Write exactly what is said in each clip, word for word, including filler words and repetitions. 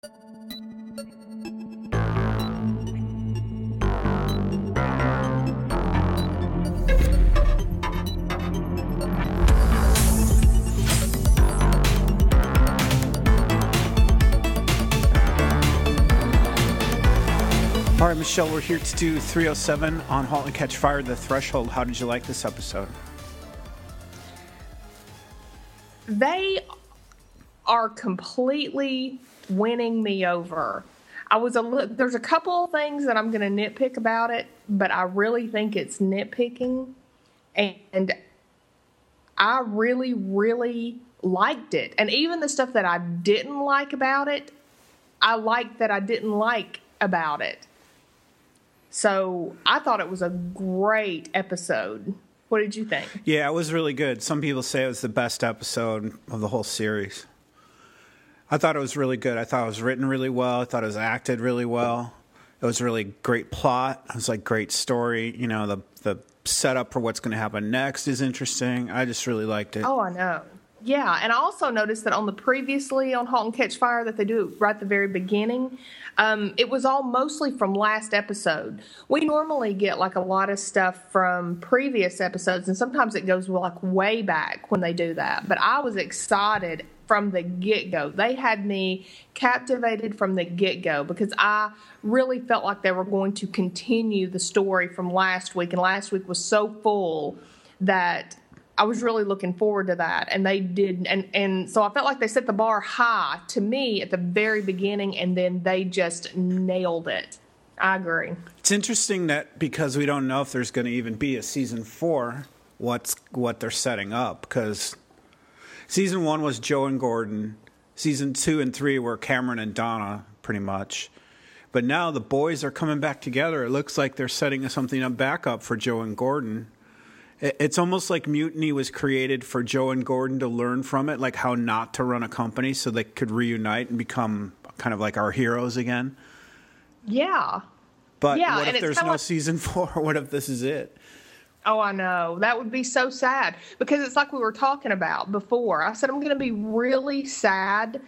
All right, Michelle, we're here to do three oh seven on Halt and Catch Fire, The Threshold. How did you like this episode? They are completely winning me over. I was a li- there's a couple of things that I'm going to nitpick about it, but I really think it's nitpicking, and I really, really liked it. And even the stuff that I didn't like about it, I liked that I didn't like about it. So I thought it was a great episode. What did you think? Yeah, it was really good. Some people say it was the best episode of the whole series. I thought it was really good. I thought it was written really well. I thought it was acted really well. It was really great plot. It was like great story. You know, the the setup for what's going to happen next is interesting. I just really liked it. Oh, I know. Yeah, and I also noticed that on the previously on Halt and Catch Fire that they do right at the very beginning, um, it was all mostly from last episode. We normally get like a lot of stuff from previous episodes, and sometimes it goes like way back when they do that. But I was excited from the get-go. They had me captivated from the get-go because I really felt like they were going to continue the story from last week, and last week was so full that I was really looking forward to that, and they did, and, and so I felt like they set the bar high to me at the very beginning, and then they just nailed it. I agree. It's interesting that because we don't know if there's going to even be a season four, what's what they're setting up, because season one was Joe and Gordon, season two and three were Cameron and Donna, pretty much. But now the boys are coming back together. It looks like they're setting something up back up for Joe and Gordon. It's almost like Mutiny was created for Joe and Gordon to learn from it, like how not to run a company so they could reunite and become kind of like our heroes again. Yeah. But yeah, what if there's no like, season four? What if this is it? Oh, I know. That would be so sad because it's like we were talking about before. I said I'm going to be really sad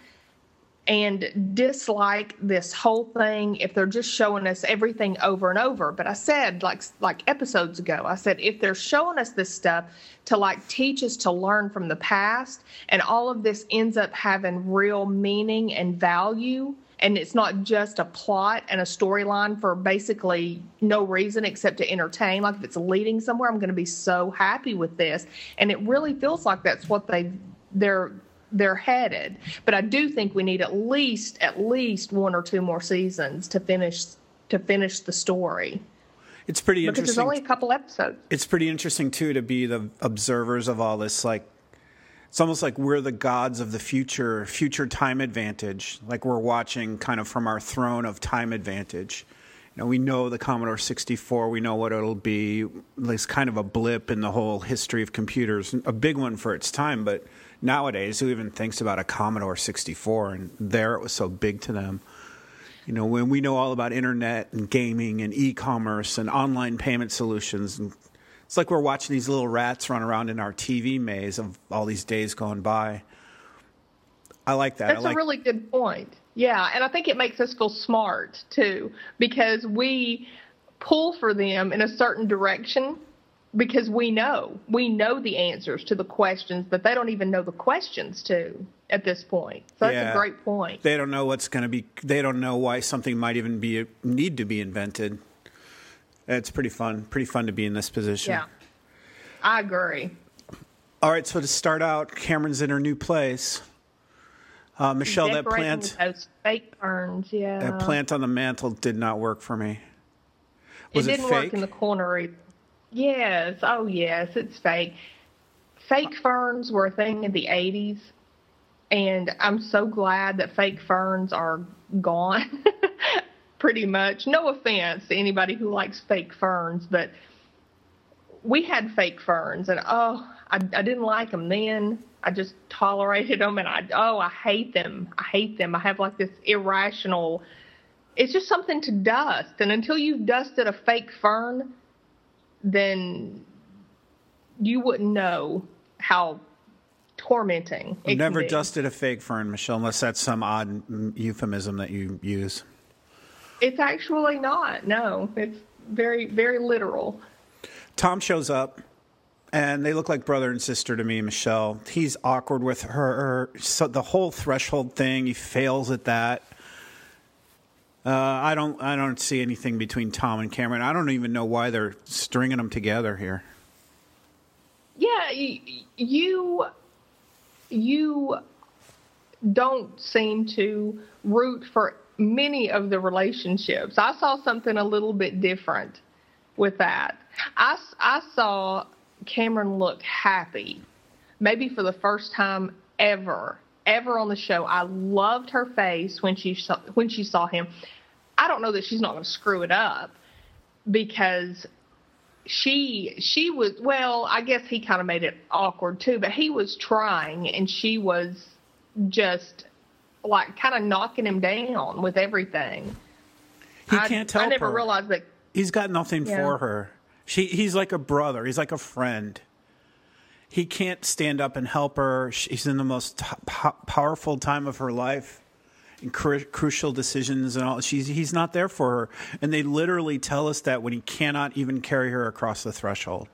and dislike this whole thing if they're just showing us everything over and over. But I said, like like episodes ago, I said, if they're showing us this stuff to like teach us to learn from the past, and all of this ends up having real meaning and value, and it's not just a plot and a storyline for basically no reason except to entertain, like if it's leading somewhere, I'm going to be so happy with this. And it really feels like that's what they they're they're headed. But I do think we need at least at least one or two more seasons to finish to finish the story. It's pretty because interesting. There's only a couple episodes. It's pretty interesting too to be the observers of all this. Like it's almost like we're the gods of the future, future time advantage. Like we're watching kind of from our throne of time advantage. You know, we know the Commodore sixty-four. We know what it'll be. It's kind of a blip in the whole history of computers, a big one for its time, but nowadays, who even thinks about a Commodore sixty-four? And there it was so big to them. You know, when we know all about internet and gaming and e-commerce and online payment solutions, and it's like we're watching these little rats run around in our T V maze of all these days going by. I like that. That's I like- a really good point. Yeah, and I think it makes us feel smart, too, because we pull for them in a certain direction because we know. We know the answers to the questions that they don't even know the questions to at this point. So that's yeah. a great point. They don't know what's going to be – they don't know why something might even be need to be invented. It's pretty fun. Pretty fun to be in this position. Yeah, I agree. All right, so to start out, Cameron's in her new place. Uh, Michelle, that plant, those fake ferns, yeah. that plant on the mantle did not work for me. Was it it didn't fake? work in the corner either. Yes, oh yes, it's fake. Fake ferns were a thing in the eighties, and I'm so glad that fake ferns are gone, pretty much. No offense to anybody who likes fake ferns, but we had fake ferns, and oh, I, I didn't like them then. I just tolerated them, and I oh, I hate them. I hate them. I have like this irrational. It's just something to dust, and until you've dusted a fake fern, then you wouldn't know how tormenting. I've never be. dusted a fake fern, Michelle, unless that's some odd euphemism that you use. It's actually not. No, it's very, very literal. Tom shows up, and they look like brother and sister to me, Michelle. He's awkward with her. So the whole threshold thing, he fails at that. Uh, I don't. I don't see anything between Tom and Cameron. I don't even know why they're stringing them together here. Yeah, you you don't seem to root for many of the relationships. I saw something a little bit different with that. I, I saw Cameron look happy, maybe for the first time ever, ever on the show. I loved her face when she saw, when she saw him. I don't know that she's not going to screw it up, because she she was, well, I guess he kind of made it awkward too, but he was trying, and she was just like kind of knocking him down with everything. He I, can't help her. I never her. realized that. He's got nothing yeah. for her. She He's like a brother. He's like a friend. He can't stand up and help her. She's in the most po- powerful time of her life, and cru- crucial decisions and all. She's He's not there for her. And they literally tell us that when he cannot even carry her across the threshold.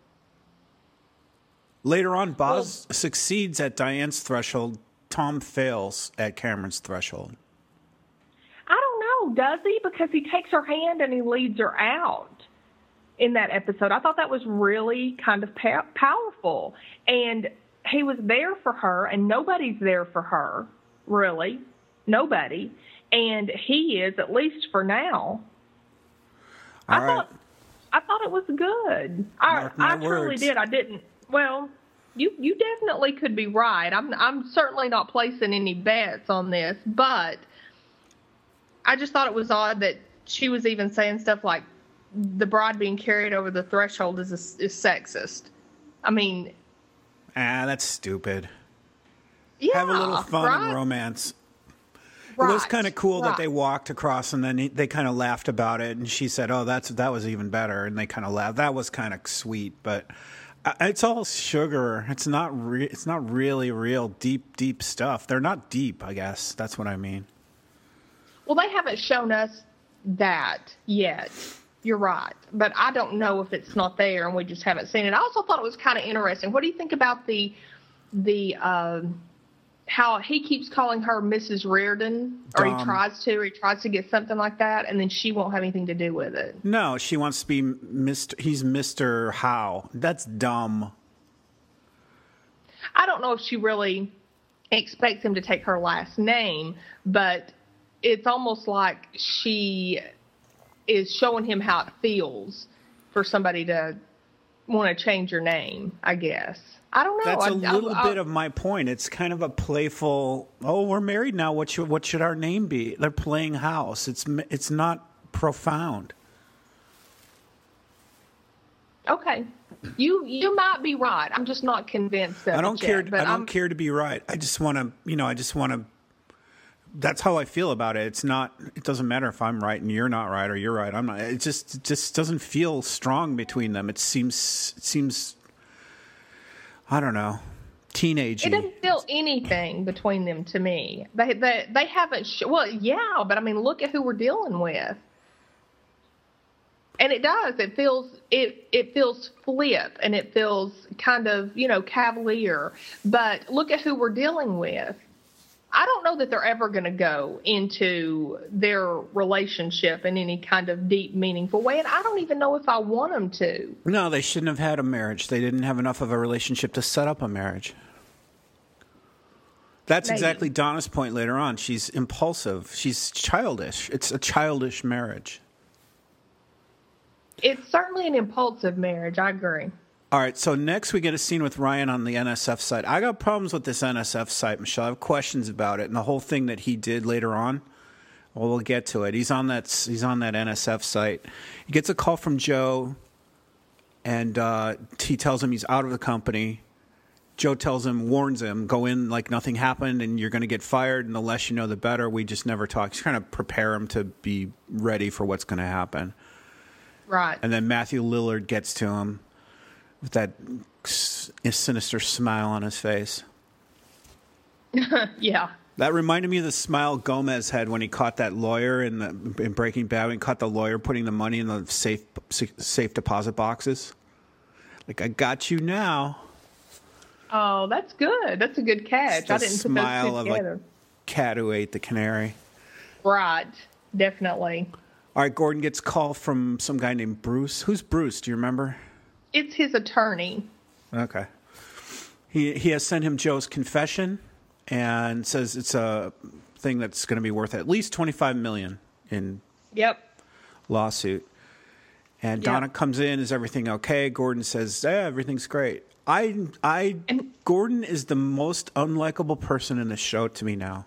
Later on, Boz well, succeeds at Diane's threshold. Tom fails at Cameron's threshold. I don't know, does he? Because he takes her hand and he leads her out in that episode. I thought that was really kind of pa- powerful. And he was there for her, and nobody's there for her, really. Nobody. And he is, at least for now. All I right. thought I thought it was good. I, I truly did. I didn't. Well, you you definitely could be right. I'm I'm certainly not placing any bets on this, but I just thought it was odd that she was even saying stuff like the bride being carried over the threshold is is sexist. I mean, ah, that's stupid. Yeah, have a little fun right? and romance. Right, it was kind of cool right. that they walked across, and then he, they kind of laughed about it, and she said, "Oh, that's that was even better," and they kind of laughed. That was kind of sweet, but uh, it's all sugar. It's not. Re- it's not really real deep, deep stuff. They're not deep, I guess. That's what I mean. Well, they haven't shown us that yet. You're right, but I don't know if it's not there, and we just haven't seen it. I also thought it was kind of interesting. What do you think about the the? Um, how he keeps calling her Missus Reardon, or Dumb. he tries to, or he tries to get something like that, and then she won't have anything to do with it. No, she wants to be Mister He's Mister Howe. That's dumb. I don't know if she really expects him to take her last name, but it's almost like she is showing him how it feels for somebody to want to change your name, I guess. I don't know. That's a I, little I, bit I, of my point. It's kind of a playful, oh, we're married now. What should, what should our name be? They're playing house. It's it's not profound. Okay. You you might be right. I'm just not convinced of I don't it care. yet, but I don't I'm, care to be right. I just want to, you know, I just want to. That's how I feel about it. It's not. It doesn't matter if I'm right and you're not right, or you're right. I'm not. It just it just doesn't feel strong between them. It seems it seems. I don't know, teenagey. It doesn't feel anything between them to me. They they they haven't. Sh- well, yeah, but I mean, look at who we're dealing with. And it does. It feels it it feels flip, and it feels kind of, you know, cavalier. But look at who we're dealing with. I don't know that they're ever going to go into their relationship in any kind of deep, meaningful way, and I don't even know if I want them to. No, they shouldn't have had a marriage. They didn't have enough of a relationship to set up a marriage. That's Maybe. exactly Donna's point later on. She's impulsive. She's childish. It's a childish marriage. It's certainly an impulsive marriage. I agree. All right, so next we get a scene with Ryan on the N S F site. I got problems with this N S F site, Michelle. I have questions about it and the whole thing that he did later on. Well, we'll get to it. He's on that. He's on that N S F site. He gets a call from Joe, and uh, he tells him he's out of the company. Joe tells him, warns him, go in like nothing happened, and you're going to get fired. And the less you know, the better. We just never talk. He's trying to prepare him to be ready for what's going to happen. Right. And then Matthew Lillard gets to him with that a sinister smile on his face. Yeah. That reminded me of the smile Gomez had when he caught that lawyer in the in Breaking Bad. When he caught the lawyer putting the money in the safe safe deposit boxes. Like, I got you now. Oh, that's good. That's a good catch. I didn't put those two smile of together. like cat who ate the canary. Right. Definitely. All right, Gordon gets a call from some guy named Bruce. Who's Bruce? Do you remember? It's his attorney. Okay. He he has sent him Joe's confession and says it's a thing that's going to be worth at least twenty-five million dollars in Yep. lawsuit. And Yep. Donna comes in, is everything okay? Gordon says, yeah, everything's great. I I And- Gordon is the most unlikable person in the show to me now.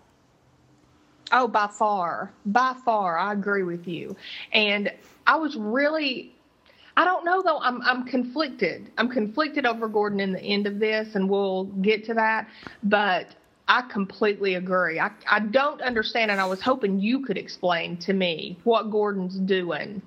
Oh, by far. By far. I agree with you. And I was really, I don't know though. I'm, I'm conflicted. I'm conflicted over Gordon in the end of this, and we'll get to that. But I completely agree. I, I don't understand, and I was hoping you could explain to me what Gordon's doing.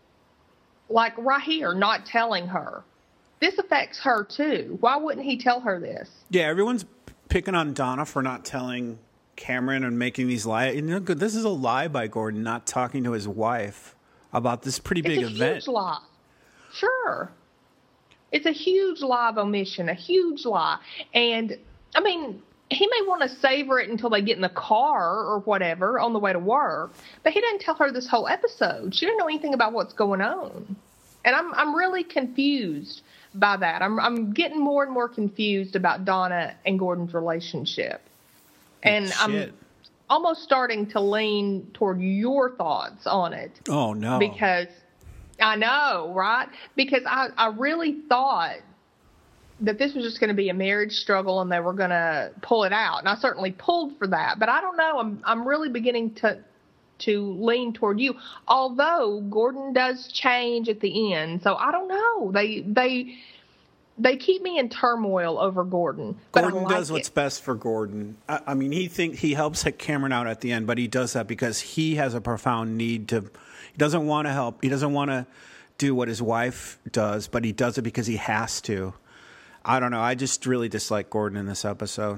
Like right here, not telling her. This affects her too. Why wouldn't he tell her this? Yeah, everyone's picking on Donna for not telling Cameron and making these lies. You know, this is a lie by Gordon, not talking to his wife about this pretty big It's a event. huge lie. Sure. It's a huge lie of omission, a huge lie. And, I mean, he may want to savor it until they get in the car or whatever on the way to work, but he didn't tell her this whole episode. She didn't know anything about what's going on. And I'm I'm really confused by that. I'm I'm getting more and more confused about Donna and Gordon's relationship. And Shit. I'm almost starting to lean toward your thoughts on it. Oh, no. Because I know, right? Because I, I really thought that this was just going to be a marriage struggle and they were going to pull it out. And I certainly pulled for that. But I don't know. I'm I'm really beginning to to lean toward you. Although Gordon does change at the end. So I don't know. They they they keep me in turmoil over Gordon. But Gordon I like does what's it. best for Gordon. I, I mean, he think he helps Cameron out at the end, but he does that because he has a profound need to. He doesn't want to help. He doesn't want to do what his wife does, but he does it because he has to. I don't know. I just really dislike Gordon in this episode.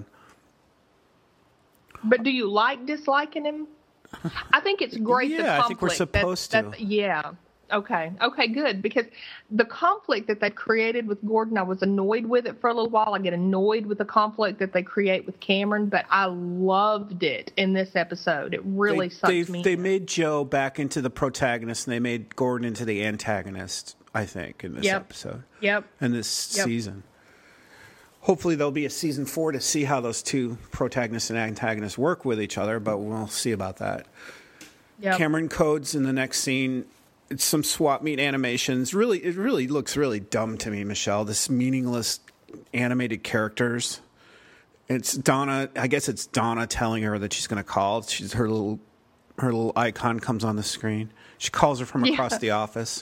But do you like disliking him? I think it's great. Yeah, the conflict I think we're supposed that, to. that- yeah. Okay. Okay, good. Because the conflict that they created with Gordon, I was annoyed with it for a little while. I get annoyed with the conflict that they create with Cameron, but I loved it in this episode. It really they, sucked they, me They in. made Joe back into the protagonist, and they made Gordon into the antagonist, I think, in this Yep. episode. Yep. In this Yep. season. Hopefully there'll be a season four to see how those two protagonists and antagonists work with each other, but we'll see about that. Yep. Cameron codes in the next scene. It's some swap meet animations. Really, it really looks really dumb to me, Michelle. This meaningless animated characters. It's Donna. I guess it's Donna telling her that she's going to call. She's her little her little icon comes on the screen. She calls her from across Yeah. the office.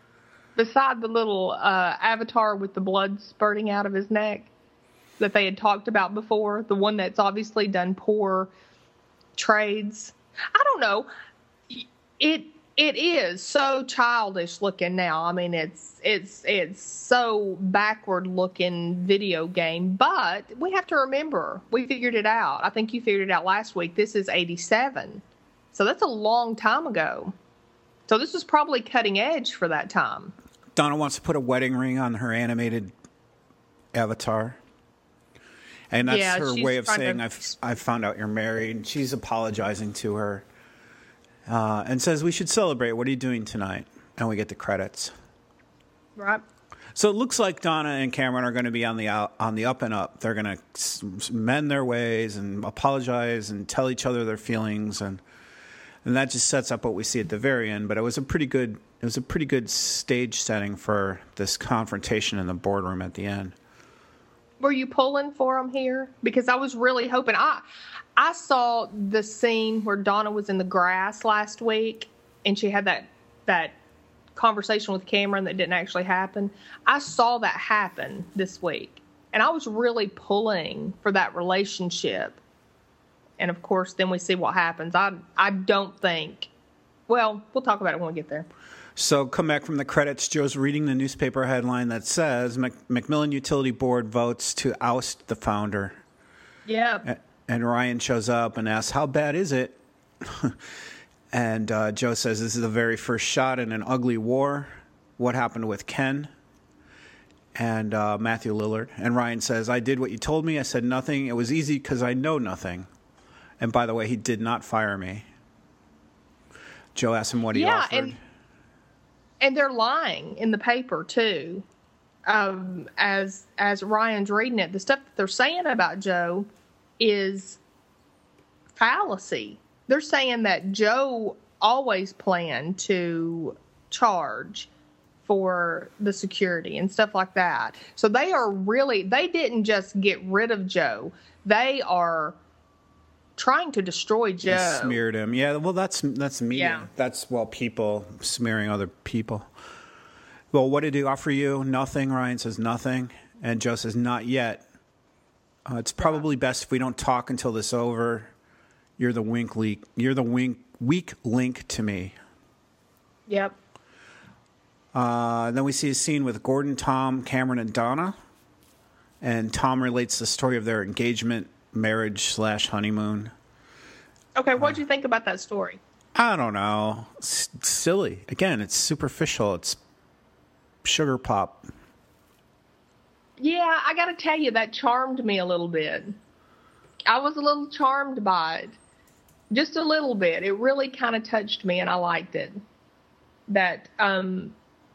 Beside the little uh, avatar with the blood spurting out of his neck that they had talked about before, the one that's obviously done poor trades. I don't know. It it is so childish looking now. I mean, it's it's it's so backward looking video game. But we have to remember, we figured it out. I think you figured it out last week. This is eighty-seven, so that's a long time ago. So this was probably cutting edge for that time. Donna wants to put a wedding ring on her animated avatar. And that's Yeah, her she's way of trying saying, to- I've, I've found out you're married. And she's apologizing to her uh, and says, we should celebrate. What are you doing tonight? And we get the credits. Right. So it looks like Donna and Cameron are going to be on the out, on the up and up. They're going to mend their ways and apologize and tell each other their feelings. And and that just sets up what we see at the very end. But it was a pretty good it was a pretty good stage setting for this confrontation in the boardroom at the end. Were you pulling for them here? Because I was really hoping. I I saw the scene where Donna was in the grass last week, and she had that that conversation with Cameron that didn't actually happen. I saw that happen this week, and I was really pulling for that relationship. And of course, then we see what happens. I I don't think. Well, we'll talk about it when we get there. So come back from the credits. Joe's reading the newspaper headline that says Mac- Macmillan Utility Board votes to oust the founder. Yeah. And Ryan shows up and asks, how bad is it? And uh, Joe says, this is the very first shot in an ugly war. What happened with Ken? And uh, Matthew Lillard. And Ryan says, I did what you told me. I said nothing. It was easy because I know nothing. And by the way, he did not fire me. Joe asked him what he yeah, offered. And- And they're lying in the paper too. Um, as as Ryan's reading it, the stuff that they're saying about Joe is fallacy. They're saying that Joe always planned to charge for the security and stuff like that. So they are really, they didn't just get rid of Joe. They are trying to destroy Joe. They smeared him. Yeah, well, that's that's media. Yeah. That's, well, people smearing other people. Well, what did he offer you? Nothing. Ryan says nothing. And Joe says, not yet. Uh, it's probably best if we don't talk until this is over. You're the wink leak. You're the wink, weak link to me. Yep. Uh, then we see a scene with Gordon, Tom, Cameron, and Donna. And Tom relates the story of their engagement, marriage slash honeymoon. Okay, what did you think about that story? I don't know. It's silly. Again, it's superficial. It's sugar pop. Yeah, I got to tell you, that charmed me a little bit. I was a little charmed by it. Just a little bit. It really kind of touched me, and I liked it. That um,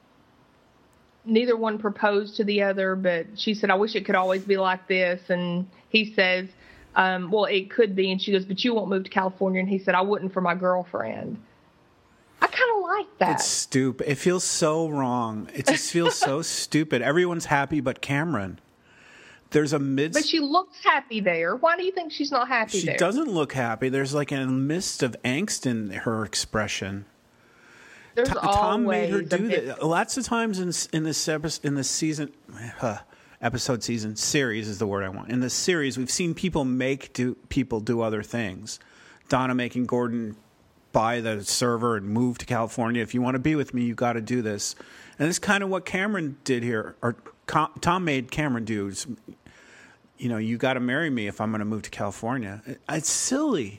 neither one proposed to the other, but she said, I wish it could always be like this. And he says, um, well, it could be. And she goes, but you won't move to California. And he said, I wouldn't for my girlfriend. I kind of like that. It's stupid. It feels so wrong. It just feels so stupid. Everyone's happy but Cameron. There's a mid. But she looks happy there. Why do you think she's not happy she there? She doesn't look happy. There's like a mist of angst in her expression. There's Tom, always Tom made her do bit- that. Lots of times in in this episode, in this season, uh, episode season series is the word I want. In this series, we've seen people make do people do other things. Donna making Gordon buy the server and move to California. If you want to be with me, you got to do this. And this is kind of what Cameron did here, or Tom made Cameron do. It's, you know, you got to marry me if I'm going to move to California. It's silly.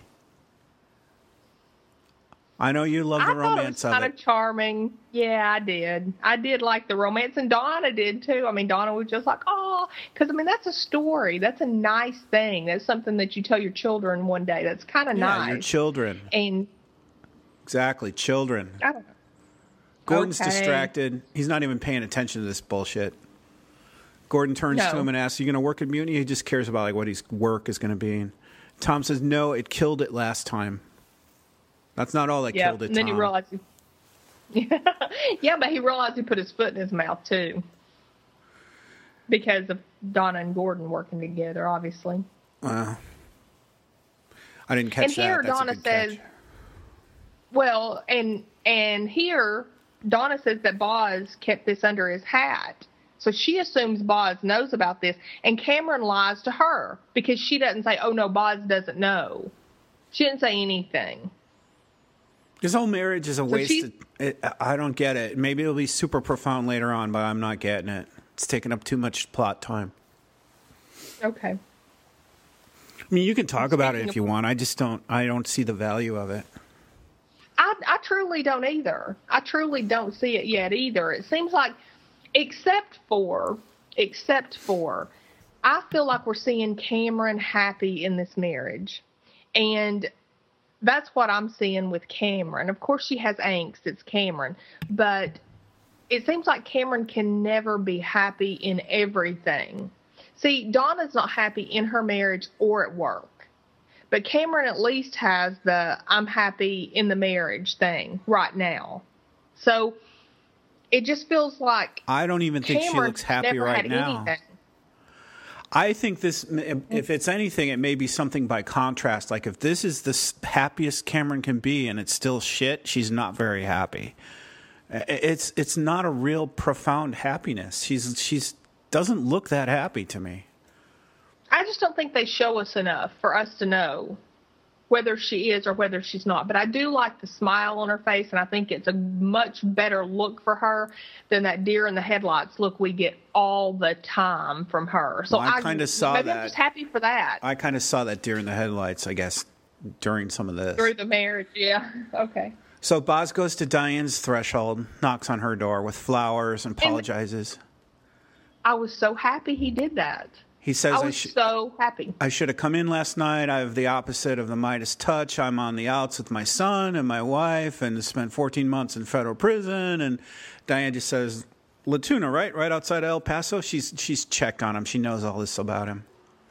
I know you love the I romance thought it was kind of of it. charming. Yeah, I did. I did like the romance, and Donna did too. I mean, Donna was just like, oh, because I mean, that's a story. That's a nice thing. That's something that you tell your children one day. That's kind of Yeah, nice. your children. And Exactly, children. I don't know. Gordon's Okay. distracted. He's not even paying attention to this bullshit. Gordon turns No. to him and asks, "You going to work at Mutiny?" He just cares about like what his work is going to be. And Tom says, "No, it killed it last time." That's not all that Yeah, killed it, and then Tom. he realized he, yeah, but he realized he put his foot in his mouth too, because of Donna and Gordon working together, obviously. Uh, I didn't catch And here that. That's Donna a good says, catch. well, and and here Donna says that Boz kept this under his hat. So she assumes Boz knows about this, and Cameron lies to her because she doesn't say, oh, no, Boz doesn't know. She didn't say anything. This whole marriage is a waste. she's- Of, it, I don't get it. Maybe it'll be super profound later on, but I'm not getting it. It's taking up too much plot time. Okay. I mean, you can talk about it Speaking if you want. I just don't. I don't see the value of it. I, I truly don't either. I truly don't see it yet either. It seems like, except for, except for, I feel like we're seeing Cameron happy in this marriage. And that's what I'm seeing with Cameron. Of course, she has angst. It's Cameron. But it seems like Cameron can never be happy in everything. See, Donna's not happy in her marriage or at work. But Cameron at least has the I'm happy in the marriage thing right now. So it just feels like I don't even think she Cameron looks happy never right had now. anything. I think this, if it's anything, it may be something by contrast. Like if this is the s- happiest Cameron can be and it's still shit, she's not very happy. It's it's not a real profound happiness. She's she's doesn't look that happy to me. I just don't think they show us enough for us to know whether she is or whether she's not. But I do like the smile on her face, and I think it's a much better look for her than that deer in the headlights look we get all the time from her. So well, I, I kind of saw maybe that. I'm just happy for that. I kind of saw that deer in the headlights, I guess, during some of this. Through the marriage, yeah. Okay. So Boz goes to Diane's threshold, knocks on her door with flowers and apologizes. And I was so happy he did that. He says, I I, was sh- so happy. I should have come in last night. I have the opposite of the Midas touch. I'm on the outs with my son and my wife and spent fourteen months in federal prison. And Diane just says, Latuna, right? Right outside El Paso? She's she's checked on him. She knows all this about him.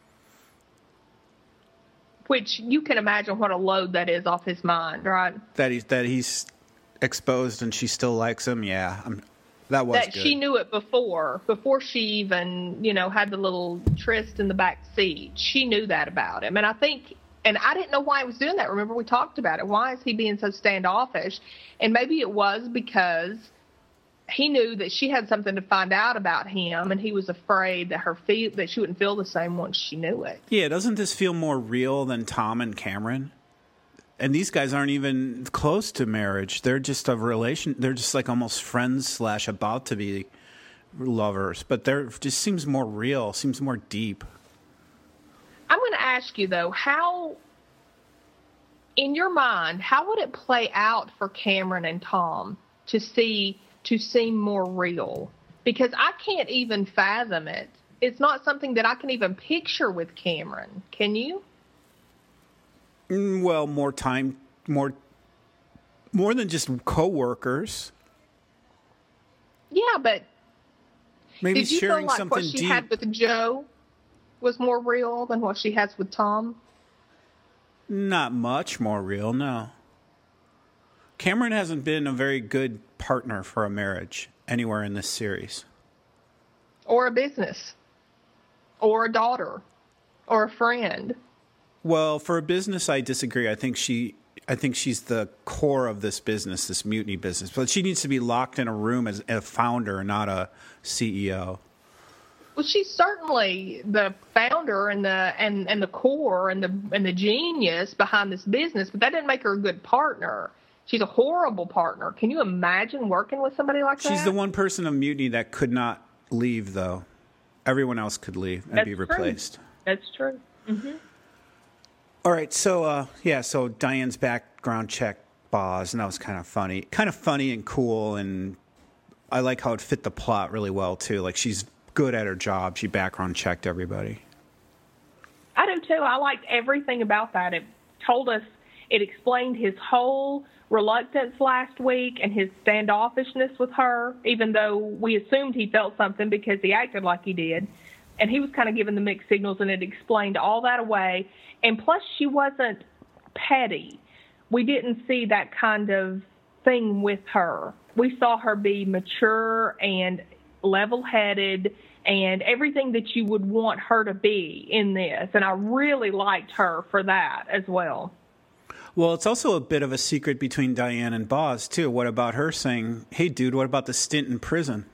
Which you can imagine what a load that is off his mind, right? That he's, that he's exposed and she still likes him? Yeah, I'm, that was that good. She knew it before, before she even, you know, had the little tryst in the back seat. She knew that about him. And I think, and I didn't know why he was doing that. Remember, we talked about it. Why is he being so standoffish? And maybe it was because he knew that she had something to find out about him, and he was afraid that her feel that she wouldn't feel the same once she knew it. Yeah, doesn't this feel more real than Tom and Cameron? And these guys aren't even close to marriage. They're just a relation. They're just like almost friends slash about to be lovers. But they're just seems more real. Seems more deep. I'm going to ask you though, how, in your mind, how would it play out for Cameron and Tom to see to seem more real? Because I can't even fathom it. It's not something that I can even picture with Cameron. Can you? Well, more time, more, more than just co-workers. Yeah, but maybe did you sharing feel like something what she deep. had with Joe was more real than what she has with Tom? Not much more real, no. Cameron hasn't been a very good partner for a marriage anywhere in this series. Or a business. Or a daughter. Or a friend. Well, for a business, I disagree. I think she, I think she's the core of this business, this mutiny business. But she needs to be locked in a room as a founder, not a C E O. Well, she's certainly the founder and the and, and the core and the and the genius behind this business, but that didn't make her a good partner. She's a horrible partner. Can you imagine working with somebody like that? She's the one person of mutiny that could not leave, though. Everyone else could leave and That's be true. replaced. That's true. Mm-hmm. All right, so uh, yeah, so Diane's background check Boz, and that was kind of funny, kind of funny and cool, and I like how it fit the plot really well too. Like she's good at her job; she background checked everybody. I do too. I liked everything about that. It told us, it explained his whole reluctance last week and his standoffishness with her, even though we assumed he felt something because he acted like he did. And he was kind of giving the mixed signals, and it explained all that away. And plus, she wasn't petty. We didn't see that kind of thing with her. We saw her be mature and level-headed and everything that you would want her to be in this. And I really liked her for that as well. Well, it's also a bit of a secret between Diane and Boz, too. What about her saying, hey, dude, what about the stint in prison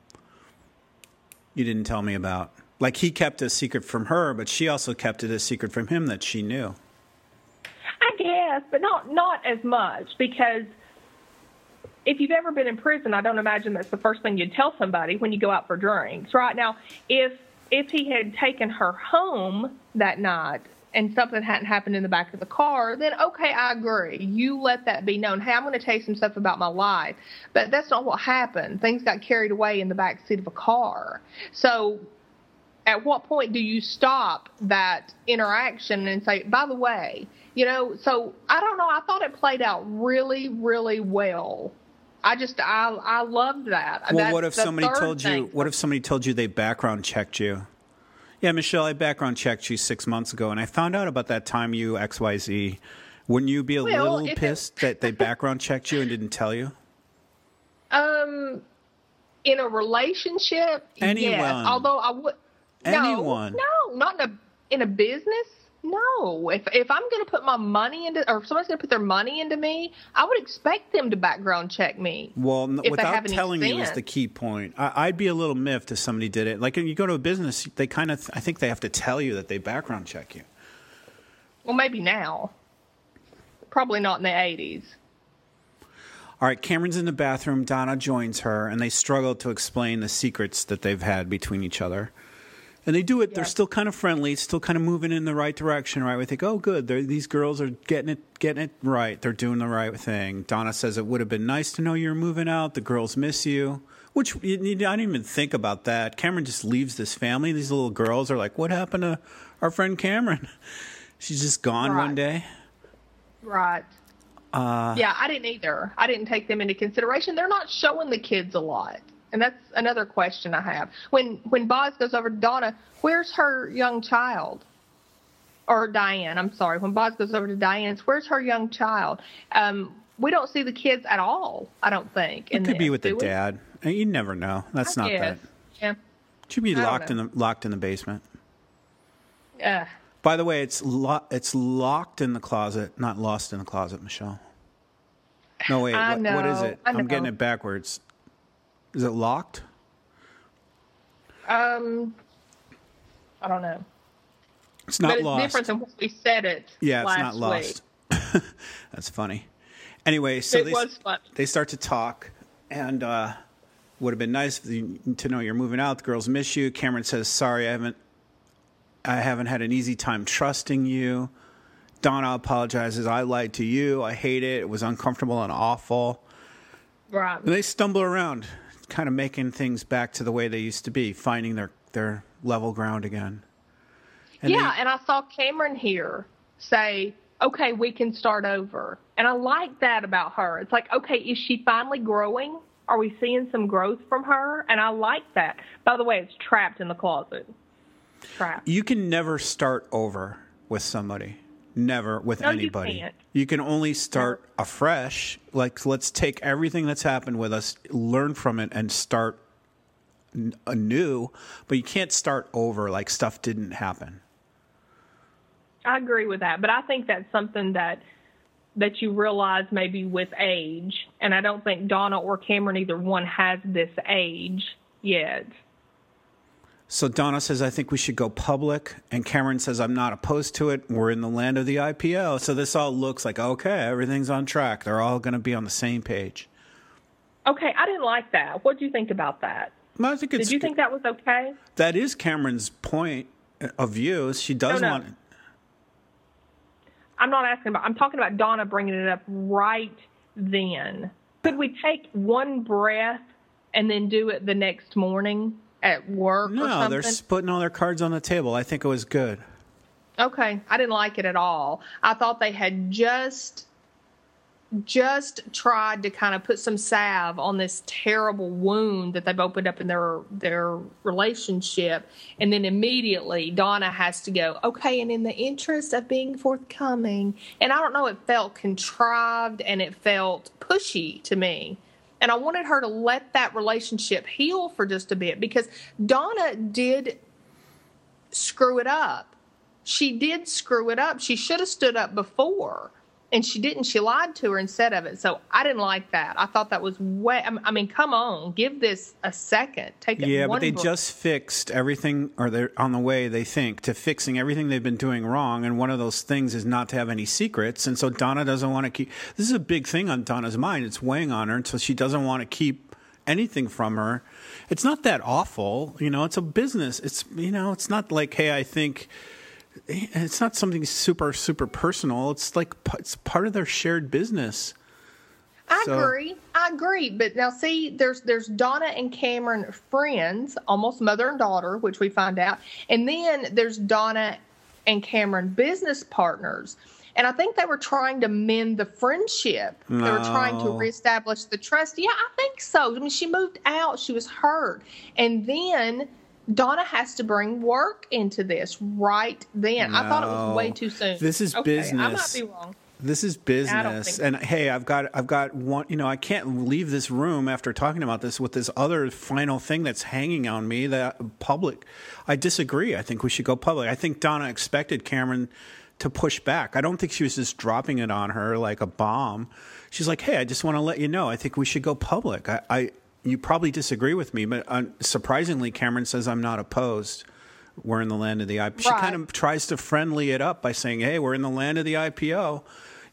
you didn't tell me about? Like, he kept a secret from her, but she also kept it a secret from him that she knew. I guess, but not not as much, because if you've ever been in prison, I don't imagine that's the first thing you'd tell somebody when you go out for drinks. Right now, if if he had taken her home that night and something hadn't happened in the back of the car, then okay, I agree. You let that be known. Hey, I'm going to tell you some stuff about my life. But that's not what happened. Things got carried away in the back seat of a car. So at what point do you stop that interaction and say, by the way, you know, so I don't know. I thought it played out really, really well. I just, I, I loved that. Well, That's what if the somebody third told you, thing. what if somebody told you they background checked you? Yeah, Michelle, I background checked you six months ago, and I found out about that time you X Y Z. Wouldn't you be a Well, little if pissed that they background checked you and didn't tell you? Um, in a relationship, Anyone. yes. Although I would, Anyone. no, no, not in a in a business. No, if if I'm going to put my money into, or if somebody's going to put their money into me, I would expect them to background check me. Well, n- if they without have any telling you is sense. the key point. I, I'd be a little miffed if somebody did it. Like, when you go to a business, they kind of, I think they have to tell you that they background check you. Well, maybe now. Probably not in the eighties. All right, Cameron's in the bathroom. Donna joins her, and they struggle to explain the secrets that they've had between each other. And they do it. Yeah. They're still kind of friendly, still kind of moving in the right direction, right? We think, oh, good. They're, these girls are getting it, getting it right. They're doing the right thing. Donna says it would have been nice to know you're moving out. The girls miss you, which you, you, I didn't even think about that. Cameron just leaves this family. These little girls are like, what happened to our friend Cameron? She's just gone right. one day. Right. Uh, yeah, I didn't either. I didn't take them into consideration. They're not showing the kids a lot. And that's another question I have. When when Boz goes over to Donna, where's her young child? Or Diane, I'm sorry. When Boz goes over to Diane's, where's her young child? Um, we don't see the kids at all, I don't think. It could this, be with the dad. You never know. That's I not guess. that. Yeah. Should be locked in the locked in the basement. Yeah. By the way, it's lo- it's locked in the closet, not lost in the closet, Michelle. No, wait. I What, know, what is it? I know. I'm getting it backwards. Is it locked? Um, I don't know. It's not but it's lost. different than when we said it. Yeah, it's last not lost. Week. That's funny. Anyway, so it they was funny. they start to talk, and uh, would have been nice to know you're moving out. The girls miss you. Cameron says, "Sorry, I haven't I haven't had an easy time trusting you." Donna apologizes. I lied to you. I hate it. It was uncomfortable and awful. Right. And they stumble around, kind of making things back to the way they used to be, finding their, their level ground again. And yeah, they, and I saw Cameron here say, okay, we can start over. And I like that about her. It's like, okay, is she finally growing? Are we seeing some growth from her? And I like that. By the way, it's trapped in the closet. Trapped. You can never start over with somebody. Never with no, anybody. You can't. You can only start no. afresh. Like, let's take everything that's happened with us, learn from it, and start n- anew. But you can't start over like stuff didn't happen. I agree with that. But I think that's something that that you realize maybe with age. And I don't think Donna or Cameron, either one, has this age yet. So Donna says, I think we should go public. And Cameron says, I'm not opposed to it. We're in the land of the I P O. So this all looks like, okay, everything's on track. They're all going to be on the same page. Okay, I didn't like that. What do you think about that? Well, I think it's, Did you think that was okay? That is Cameron's point of view. She does no, no. want it. I'm not asking about, I'm talking about Donna bringing it up right then. Could we take one breath and then do it the next morning? At work no, or something? They're putting all their cards on the table. I think it was good. Okay. I didn't like it at all. I thought they had just just tried to kind of put some salve on this terrible wound that they've opened up in their their relationship. And then immediately Donna has to go, okay, and in the interest of being forthcoming. And I don't know, it felt contrived and it felt pushy to me. And I wanted her to let that relationship heal for just a bit because Donna did screw it up. She did screw it up. She should have stood up before, and she didn't. She lied to her instead of it. So I didn't like that. I thought that was way. I mean, come on, give this a second. Take it. Yeah, one but they break. just fixed everything, or they're on the way, they think, to fixing everything they've been doing wrong. And one of those things is not to have any secrets. And so Donna doesn't want to keep. This is a big thing on Donna's mind. It's weighing on her, and so she doesn't want to keep anything from her. It's not that awful, you know. It's a business. It's you know. It's not like, hey, I think. It's not something super, super personal. It's like it's part of their shared business. I so. agree. I agree. But now, see, there's there's Donna and Cameron friends, almost mother and daughter, which we find out. And then there's Donna and Cameron business partners. And I think they were trying to mend the friendship. No. They were trying to reestablish the trust. Yeah, I think so. I mean, she moved out. She was hurt. And then Donna has to bring work into this right then. No. I thought it was way too soon. This is okay, business. I might be wrong. This is I don't business. think And hey, I've got I've got one, you know, I can't leave this room after talking about this with this other final thing that's hanging on me, that public. I disagree. I think we should go public. I think Donna expected Cameron to push back. I don't think she was just dropping it on her like a bomb. She's like, "Hey, I just want to let you know. I think we should go public." I, I you probably disagree with me, but uh, surprisingly, Cameron says I'm not opposed. We're in the land of the I P O. She Right. kind of tries to friendly it up by saying, "Hey, we're in the land of the I P O.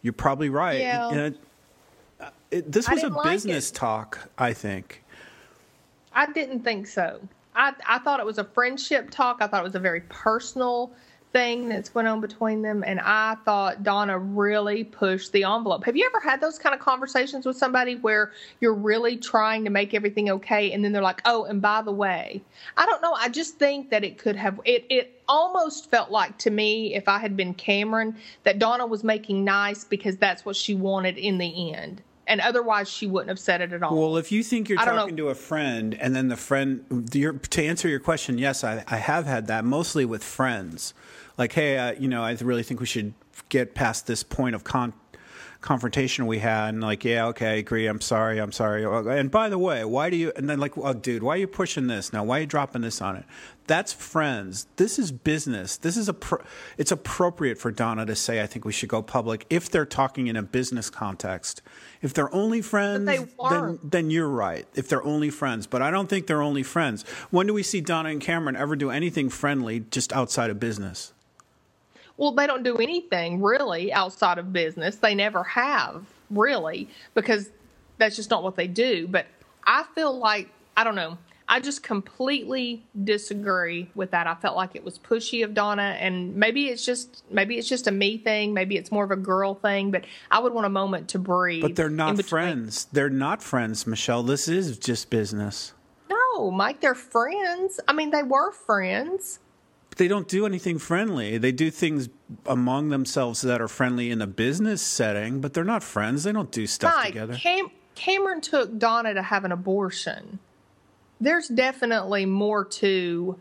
You're probably right. Yeah. And it, it, this I was a didn't like business it. talk, I think. I didn't think so. I, I thought it was a friendship talk. I thought it was a very personal thing that's went on between them. And I thought Donna really pushed the envelope. Have you ever had those kind of conversations with somebody where you're really trying to make everything okay? And then they're like, oh, and by the way, I don't know. I just think that it could have, it, it almost felt like to me, if I had been Cameron, that Donna was making nice because that's what she wanted in the end. And otherwise, she wouldn't have said it at all. Well, if you think you're I don't talking know. to a friend and then the friend, your, to answer your question, yes, I, I have had that mostly with friends. Like, hey, uh, you know, I really think we should get past this point of con- confrontation we had. And like, yeah, okay, I agree. I'm sorry. I'm sorry. And by the way, why do you, and then like, oh, dude, why are you pushing this now? Why are you dropping this on it? That's friends. This is business. This is a, pro- it's appropriate for Donna to say, I think we should go public if they're talking in a business context. If they're only friends, they then, weren't. then you're right. If they're only friends. But I don't think they're only friends. When do we see Donna and Cameron ever do anything friendly just outside of business? Well, they don't do anything really outside of business. They never have, really, because that's just not what they do. But I feel like, I don't know, I just completely disagree with that. I felt like it was pushy of Donna, and maybe it's just maybe it's just a me thing. Maybe it's more of a girl thing, but I would want a moment to breathe. But they're in not between. friends. They're not friends, Michelle. This is just business. No, Mike, they're friends. I mean, they were friends. They don't do anything friendly. They do things among themselves that are friendly in a business setting, but they're not friends. They don't do stuff Mike, together. Cam- Cameron took Donna to have an abortion. There's definitely more to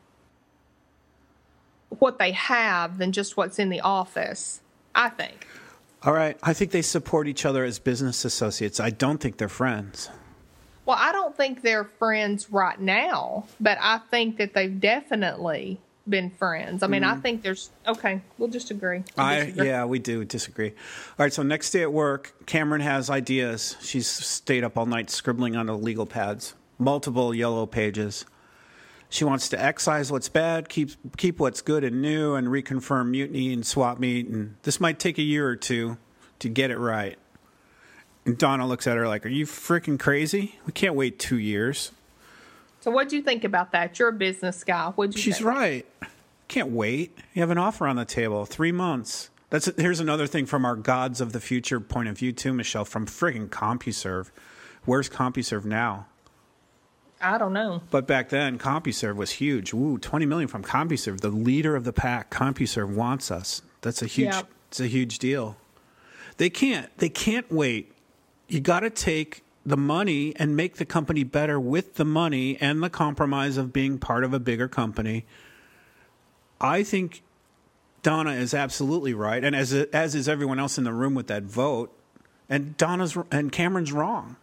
what they have than just what's in the office, I think. All right. I think they support each other as business associates. I don't think they're friends. Well, I don't think they're friends right now, but I think that they've definitely been friends. I mean, I think there's okay. We'll just agree. We'll I disagree. yeah, we do disagree. All right, so next day at work, Cameron has ideas. She's stayed up all night scribbling on the legal pads, multiple yellow pages. She wants to excise what's bad, keep keep what's good and new, and reconfirm mutiny and swap meet. And this might take a year or two to get it right. And Donna looks at her like, "Are you freaking crazy? We can't wait two years." So, what do you think about that? You're a business guy. What'd you She's think? right. Can't wait. You have an offer on the table. Three months. That's here's another thing from our gods of the future point of view too, Michelle. From friggin' CompuServe. Where's CompuServe now? I don't know. But back then, CompuServe was huge. Woo, twenty million from CompuServe, the leader of the pack. CompuServe wants us. That's a huge. Yep. It's a huge deal. They can't. They can't wait. You got to take the money and make the company better with the money and the compromise of being part of a bigger company. I think Donna is absolutely right, and as as is everyone else in the room with that vote. And Donna's and Cameron's wrong.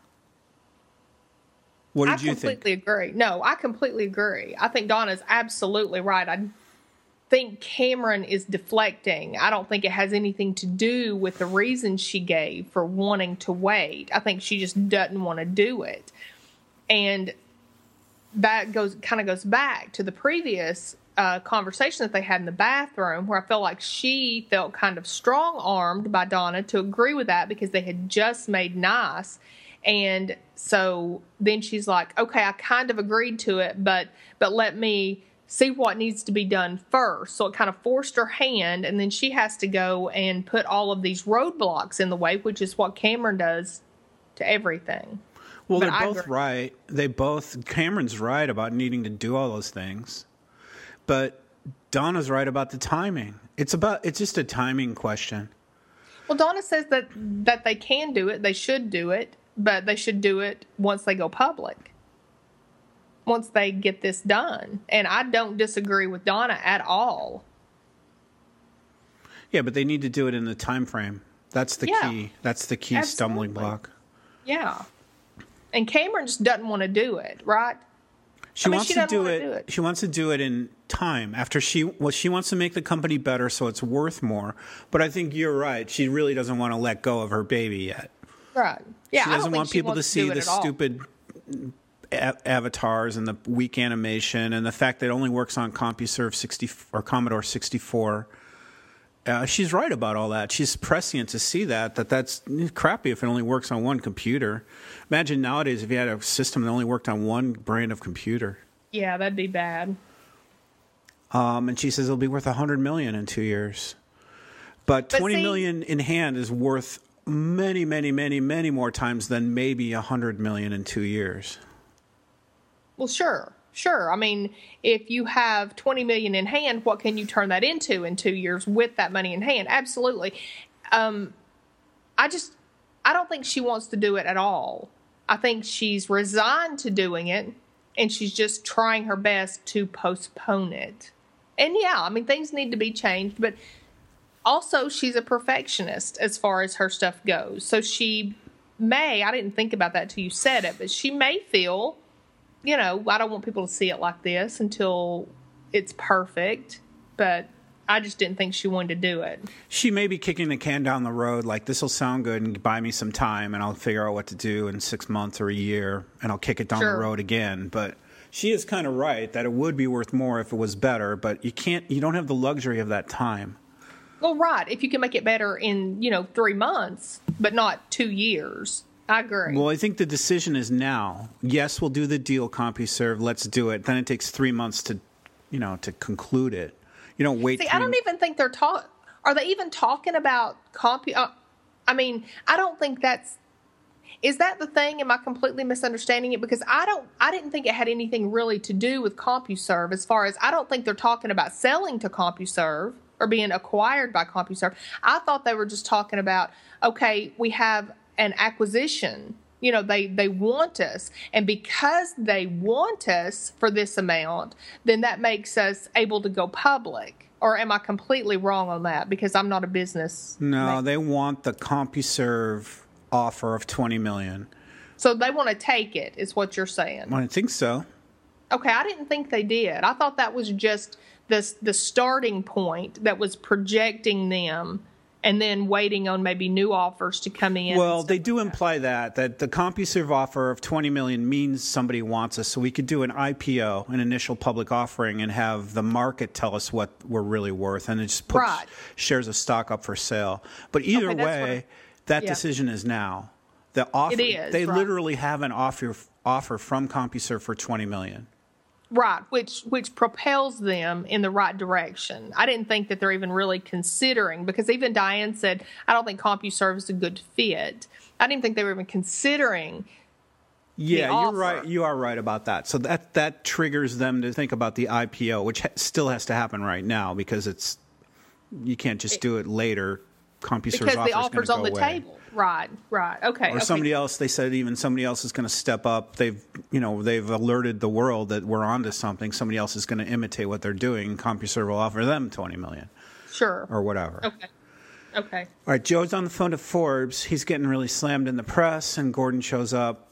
What did I you think? completely agree. No, I completely agree. I think Donna's absolutely right. I think Cameron is deflecting. I don't think it has anything to do with the reason she gave for wanting to wait. I think she just doesn't want to do it. And that goes kind of goes back to the previous uh, conversation that they had in the bathroom, where I felt like she felt kind of strong-armed by Donna to agree with that because they had just made nice. And so then she's like, okay, I kind of agreed to it, but but let me see what needs to be done first. So it kind of forced her hand, and then she has to go and put all of these roadblocks in the way, which is what Cameron does to everything. Well, But they're I both agree. right. They both, Cameron's right about needing to do all those things. But Donna's right about the timing. It's about, it's just a timing question. Well, Donna says that that they can do it, they should do it, but they should do it once they go public. Once they get this done. And I don't disagree with Donna at all. Yeah, but they need to do it in the time frame. That's the Yeah. key. That's the key stumbling Absolutely. block. Yeah. And Cameron just doesn't want to do it, right? She I mean, wants she to doesn't do wanna it, do it. She wants to do it in time. After she, well, she wants to make the company better, so it's worth more. But I think you're right. She really doesn't want to let go of her baby yet. Right. Yeah. She I don't doesn't think want she people to wants see do it the at all. stupid a- avatars and the weak animation and the fact that it only works on CompuServe sixty or Commodore sixty-four. Uh, she's right about all that. She's prescient to see that, that that's crappy if it only works on one computer. Imagine nowadays if you had a system that only worked on one brand of computer. Yeah, that'd be bad. Um, and she says it'll be worth one hundred million dollars in two years. But, but twenty see, million dollars in hand is worth many, many, many, many more times than maybe one hundred million dollars in two years. Well, sure. Sure. I mean, if you have twenty million dollars in hand, what can you turn that into in two years with that money in hand? Absolutely. Um, I just, I don't think she wants to do it at all. I think she's resigned to doing it, and she's just trying her best to postpone it. And yeah, I mean, things need to be changed, but also she's a perfectionist as far as her stuff goes. So she may, I didn't think about that till you said it, but she may feel, you know, I don't want people to see it like this until it's perfect, but I just didn't think she wanted to do it. She may be kicking the can down the road, like, this will sound good and buy me some time and I'll figure out what to do in six months or a year and I'll kick it down sure. the road again. But she is kind of right that it would be worth more if it was better, but you can't, you don't have the luxury of that time. Well, right. If you can make it better in, you know, three months, but not two years. I agree. Well, I think the decision is now. Yes, we'll do the deal, CompuServe. Let's do it. Then it takes three months to, you know, to conclude it. You don't wait. See, I don't even think they're talking. Are they even talking about Compu? Uh, I mean, I don't think that's. Is that the thing? Am I completely misunderstanding it? Because I don't. I didn't think it had anything really to do with CompuServe. As far as I don't think they're talking about selling to CompuServe or being acquired by CompuServe. I thought they were just talking about, okay, we have an acquisition. You know, they, they want us. And because they want us for this amount, then that makes us able to go public. Or am I completely wrong on that? Because I'm not a business. No, man. They want the CompuServe offer of twenty million dollars. So they want to take it, is what you're saying. I think so. Okay, I didn't think they did. I thought that was just the, the starting point that was projecting them and then waiting on maybe new offers to come in. Well, they do like imply that. that, that the CompuServe offer of twenty million dollars means somebody wants us, so we could do an I P O, an initial public offering, and have the market tell us what we're really worth, and it just puts right. shares of stock up for sale. But either okay, way, I, that yeah. decision is now. The offer, it is, they right. literally have an offer offer from CompuServe for twenty million dollars. Right, which which propels them in the right direction. I didn't think that they're even really considering, because even Diane said, I don't think CompuServe is a good fit. I didn't think they were even considering Yeah, the you're right. You are right about that. So that, that triggers them to think about the I P O, which ha- still has to happen right now because it's you can't just do it later. CompuServe's because the offer's offer's on the away. table. Right, right. Okay. Or okay. somebody else, they said even somebody else is going to step up. They've, you know, they've alerted the world that we're onto something. Somebody else is going to imitate what they're doing. CompuServe will offer them twenty million dollars. Sure. Or whatever. Okay. Okay. All right, Joe's on the phone to Forbes. He's getting really slammed in the press, and Gordon shows up.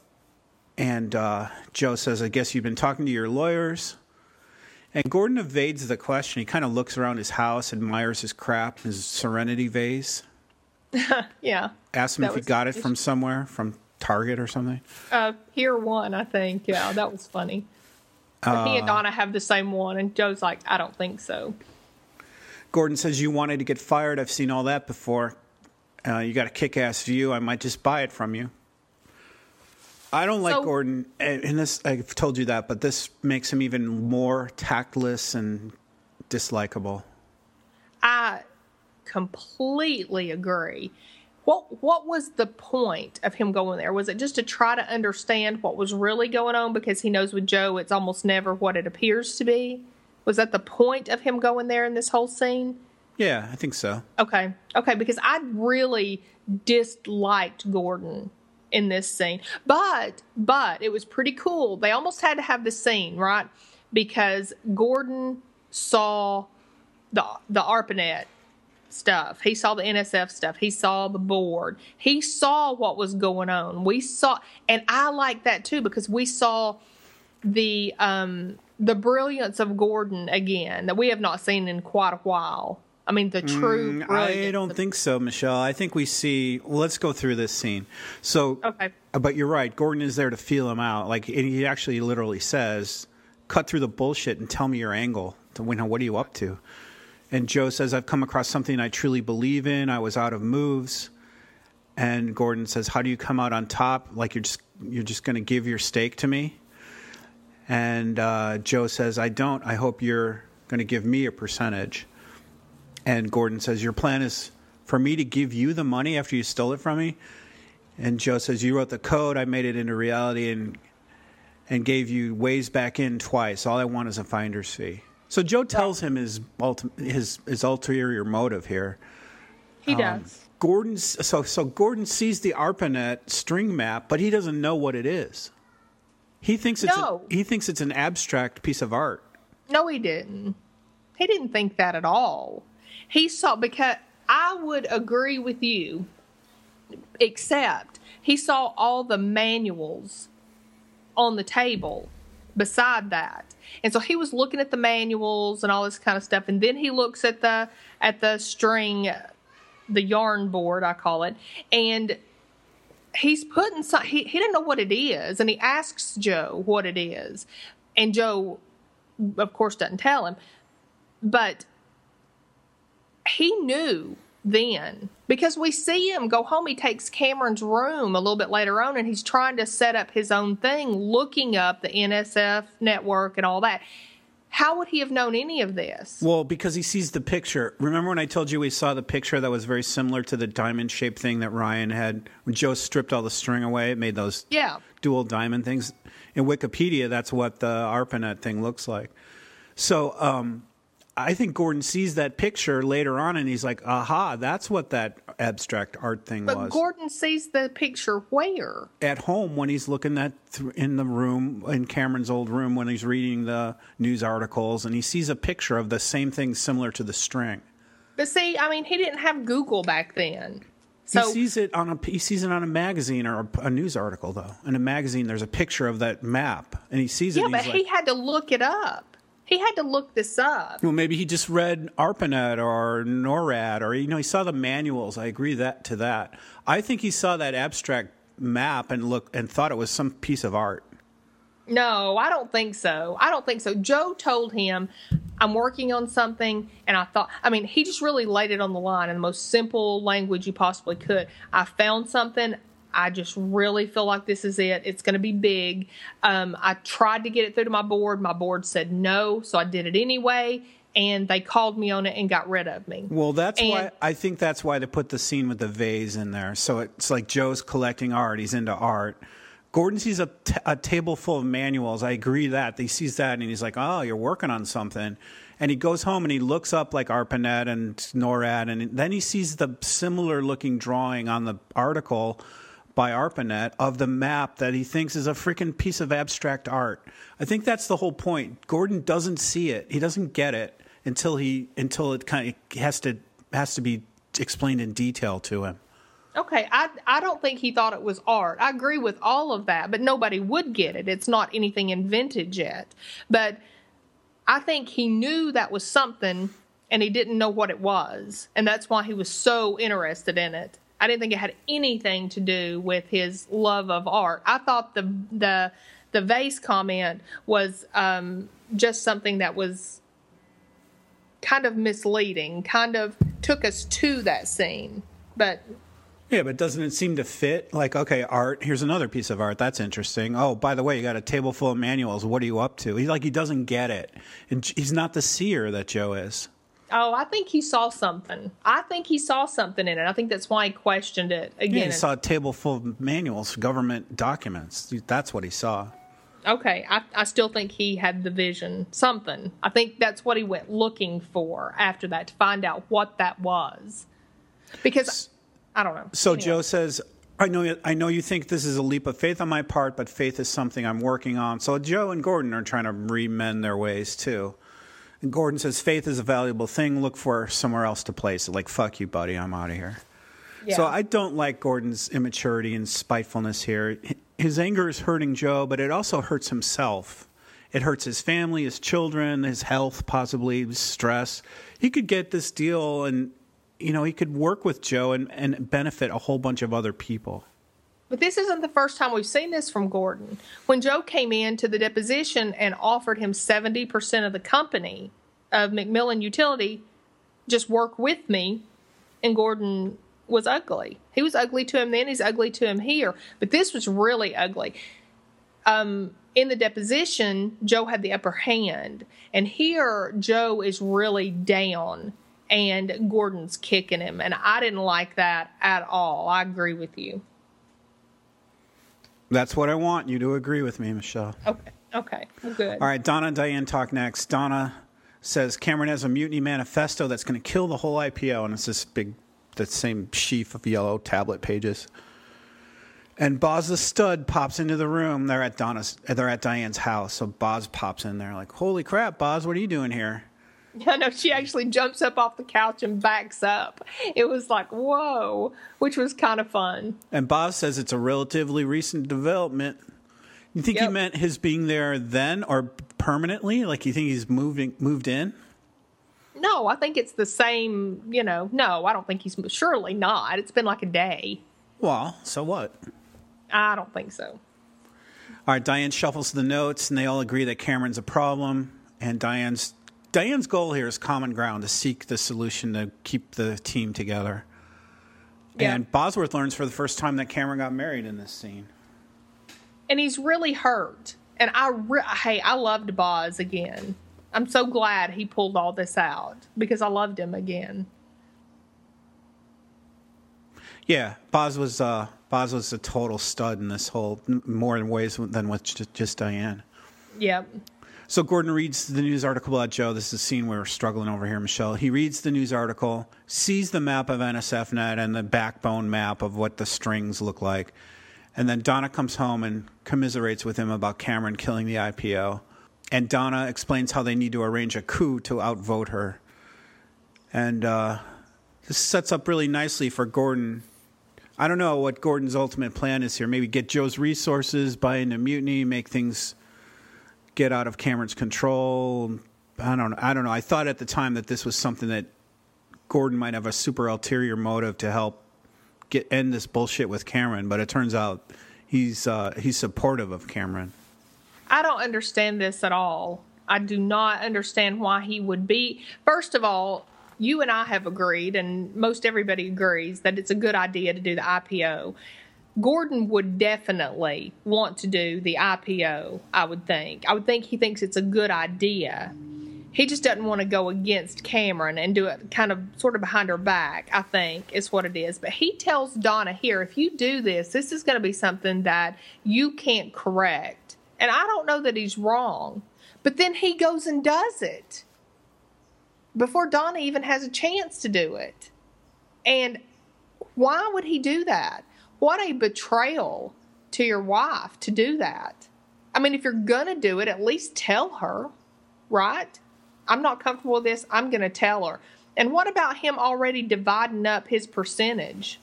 And uh, Joe says, I guess you've been talking to your lawyers. And Gordon evades the question. He kind of looks around his house, admires his crap, his Serenity vase. Yeah. Asked him if he got it from somewhere, from Target or something. Uh, Pier One, I think. Yeah, that was funny. Uh, he and Donna have the same one, and Joe's like, I don't think so. Gordon says, you wanted to get fired. I've seen all that before. Uh, you got a kick-ass view. I might just buy it from you. I don't like so, Gordon, and this I've told you that, but this makes him even more tactless and dislikable. I completely agree. What what was the point of him going there? Was it just to try to understand what was really going on? Because he knows with Joe, it's almost never what it appears to be. Was that the point of him going there in this whole scene? Yeah, I think so. Okay. Okay, because I really disliked Gordon in this scene. But, but it was pretty cool. They almost had to have this scene, right? Because Gordon saw the the ARPANET stuff. He saw the N S F stuff. He saw the board. He saw what was going on. We saw, and I like that too, because we saw the um, the brilliance of Gordon again that we have not seen in quite a while. I mean, the true mm, brilliance. I don't think so, Michelle. I think we see, well, let's go through this scene. So, okay. But you're right. Gordon is there to feel him out. Like, and he actually literally says, cut through the bullshit and tell me your angle. To, you know, what are you up to? And Joe says, I've come across something I truly believe in. I was out of moves. And Gordon says, how do you come out on top? Like you're just you're just going to give your stake to me? And uh, Joe says, I don't. I hope you're going to give me a percentage. And Gordon says, your plan is for me to give you the money after you stole it from me? And Joe says, you wrote the code. I made it into reality and and gave you ways back in twice. All I want is a finder's fee. So Joe tells him his ulti- his his ulterior motive here. He um, does. Gordon's so so Gordon sees the ARPANET string map, but he doesn't know what it is. He thinks it's No. a, he thinks it's an abstract piece of art. No, he didn't. He didn't think that at all. He saw, because I would agree with you, except he saw all the manuals on the table beside that. And so he was looking at the manuals and all this kind of stuff. And then he looks at the at the string, the yarn board, I call it. And he's putting some, he, he didn't know what it is. And he asks Joe what it is. And Joe, of course, doesn't tell him. But he knew then, because we see him go home. He takes Cameron's room a little bit later on, and he's trying to set up his own thing, looking up the N S F network and all that. How would he have known any of this? Well, because he sees the picture. Remember when I told you we saw the picture that was very similar to the diamond-shaped thing that Ryan had? When Joe stripped all the string away, it made those Yeah. dual diamond things. In Wikipedia, that's what the ARPANET thing looks like. So um, I think Gordon sees that picture later on, and he's like, aha, that's what that abstract art thing But was. Gordon sees the picture where? At home, when he's looking at th- in the room, in Cameron's old room, when he's reading the news articles, and he sees a picture of the same thing similar to the string. But see, I mean, he didn't have Google back then. So he sees it on a he sees it on a magazine or a, a news article, though. In a magazine, there's a picture of that map, and he sees it. yeah, and but he's he like, had to look it up. He had to look this up. well, maybe he just read ARPANET or NORAD, or you know, he saw the manuals. I agree that to that. I think he saw that abstract map and look and thought it was some piece of art. No, I don't think so. I don't think so. Joe told him, I'm working on something, and I thought, I mean, he just really laid it on the line in the most simple language you possibly could. I found something. I just really feel like this is it. It's going to be big. Um, I tried to get it through to my board. My board said no, so I did it anyway, and they called me on it and got rid of me. Well, that's And- why I think that's why they put the scene with the vase in there. So it's like Joe's collecting art. He's into art. Gordon sees a, t- a table full of manuals. I agree that. He sees that, and he's like, oh, you're working on something. And he goes home, and he looks up, like, ARPANET and NORAD, and then he sees the similar-looking drawing on the article by ARPANET of the map that he thinks is a freaking piece of abstract art. I think that's the whole point. Gordon doesn't see it. He doesn't get it until he until it kind of has to has to be explained in detail to him. Okay, I I don't think he thought it was art. I agree with all of that, but nobody would get it. It's not anything invented yet. But I think he knew that was something, and he didn't know what it was. And that's why he was so interested in it. I didn't think it had anything to do with his love of art. I thought the the the vase comment was um, just something that was kind of misleading, kind of took us to that scene. But Yeah, but doesn't it seem to fit? Like, okay, art, here's another piece of art. That's interesting. Oh, by the way, you got a table full of manuals. What are you up to? He's like, he doesn't get it. And he's not the seer that Joe is. oh, I think he saw something. I think he saw something in it. I think that's why he questioned it again. Yeah, he saw a table full of manuals, government documents. That's what he saw. Okay, I, I still think he had the vision, something. I think that's what he went looking for after that, to find out what that was. Because, I don't know. So Anyway. Joe says, I know, I know you think this is a leap of faith on my part, but faith is something I'm working on. So Joe and Gordon are trying to remend their ways, too. And Gordon says, faith is a valuable thing. Look for somewhere else to place it. Like, fuck you, buddy. I'm out of here. Yeah. So I don't like Gordon's immaturity and spitefulness here. His anger is hurting Joe, but it also hurts himself. It hurts his family, his children, his health, possibly his stress. He could get this deal and, you know, he could work with Joe and, and benefit a whole bunch of other people. But this isn't the first time we've seen this from Gordon. When Joe came in to the deposition and offered him seventy percent of the company of McMillan Utility, just work with me. And Gordon was ugly. He was ugly to him then. He's ugly to him here. But this was really ugly. Um, in the deposition, Joe had the upper hand. And here, Joe is really down. And Gordon's kicking him. And I didn't like that at all. I agree with you. That's what I want you to agree with me, Michelle. Okay. Okay. Well, good. All right. Donna and Diane talk next. Donna says Cameron has a mutiny manifesto that's going to kill the whole I P O. And it's this big, the same sheaf of yellow tablet pages. And Boz the stud pops into the room. They're at Donna's. They're at Diane's house. So Boz pops in there like, holy crap, Boz, what are you doing here? Yeah, no, she actually jumps up off the couch and backs up. It was like, whoa, which was kind of fun. And Boz says it's a relatively recent development. You think Yep. he meant his being there then or permanently? Like you think he's moving moved in? No, I think it's the same, you know, no, I don't think he's, surely not. It's been like a day. Well, so what? I don't think so. All right, Diane shuffles the notes, and they all agree that Cameron's a problem. And Diane's Diane's goal here is common ground, to seek the solution to keep the team together. Yeah. And Bosworth learns for the first time that Cameron got married in this scene. And he's really hurt. And I, re- hey, I loved Boz again. I'm so glad he pulled all this out because I loved him again. Yeah, Boz was uh, Boz was a total stud in this whole, more in ways than with just, just Diane. Yep. So Gordon reads the news article about Joe. This is a scene where we're struggling over here, Michelle. He reads the news article, sees the map of N S F net and the backbone map of what the strings look like. And then Donna comes home and commiserates with him about Cameron killing the I P O. And Donna explains how they need to arrange a coup to outvote her. And uh, this sets up really nicely for Gordon. I don't know what Gordon's ultimate plan is here. Maybe get Joe's resources, buy into mutiny, make things get out of Cameron's control. I don't I don't know. I thought at the time that this was something that Gordon might have a super ulterior motive to help get end this bullshit with Cameron, but it turns out he's uh, he's supportive of Cameron. I don't understand this at all. I do not understand why he would be. First of all, you and I have agreed, and most everybody agrees, that it's a good idea to do the I P O. Gordon would definitely want to do the I P O, I would think. I would think he thinks it's a good idea. He just doesn't want to go against Cameron and do it kind of sort of behind her back, I think, is what it is. But he tells Donna here, if you do this, this is going to be something that you can't correct. And I don't know that he's wrong. But then he goes and does it before Donna even has a chance to do it. And why would he do that? What a betrayal to your wife to do that. I mean, if you're going to do it, at least tell her, right? I'm not comfortable with this. I'm going to tell her. And what about him already dividing up his percentage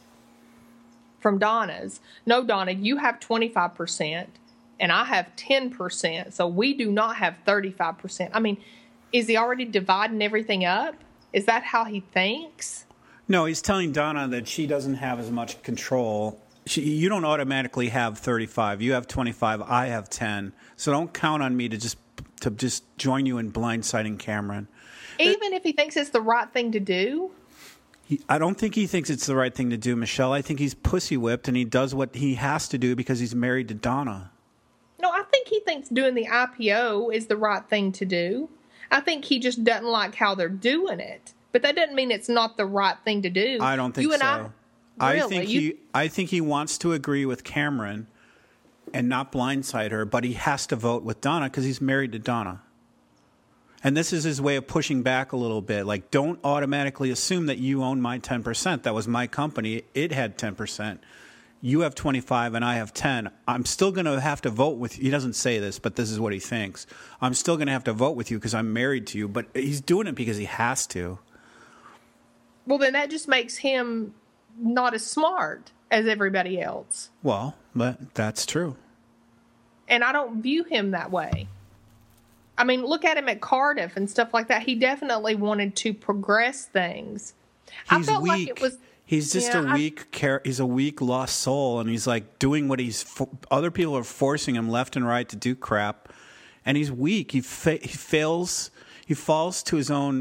from Donna's? No, Donna, you have twenty-five percent and I have ten percent. So we do not have thirty-five percent. I mean, is he already dividing everything up? Is that how he thinks? No, he's telling Donna that she doesn't have as much control. She, you don't automatically have thirty-five. You have twenty-five. I have ten. So don't count on me to just to just join you in blindsiding Cameron. Even if he thinks it's the right thing to do? He, I don't think he thinks it's the right thing to do, Michelle. I think he's pussy whipped, and he does what he has to do because he's married to Donna. No, I think he thinks doing the I P O is the right thing to do. I think he just doesn't like how they're doing it. But that doesn't mean it's not the right thing to do. I don't think you and so. I, really, I think you, he I think he wants to agree with Cameron and not blindside her, but he has to vote with Donna because he's married to Donna. And this is his way of pushing back a little bit. Like, don't automatically assume that you own my ten percent. That was my company. It had ten percent. You have twenty-five and I have ten. I'm still going to have to vote with you. He doesn't say this, but this is what he thinks. I'm still going to have to vote with you because I'm married to you. But he's doing it because he has to. Well, then that just makes him not as smart as everybody else. Well, but that's true. And I don't view him that way. I mean, look at him at Cardiff and stuff like that. He definitely wanted to progress things. He's I felt weak. like it was. He's just yeah, a weak, char- he's a weak, lost soul, and he's like doing what he's. Fo- other people are forcing him left and right to do crap, and he's weak. He fa- he fails. He falls to his own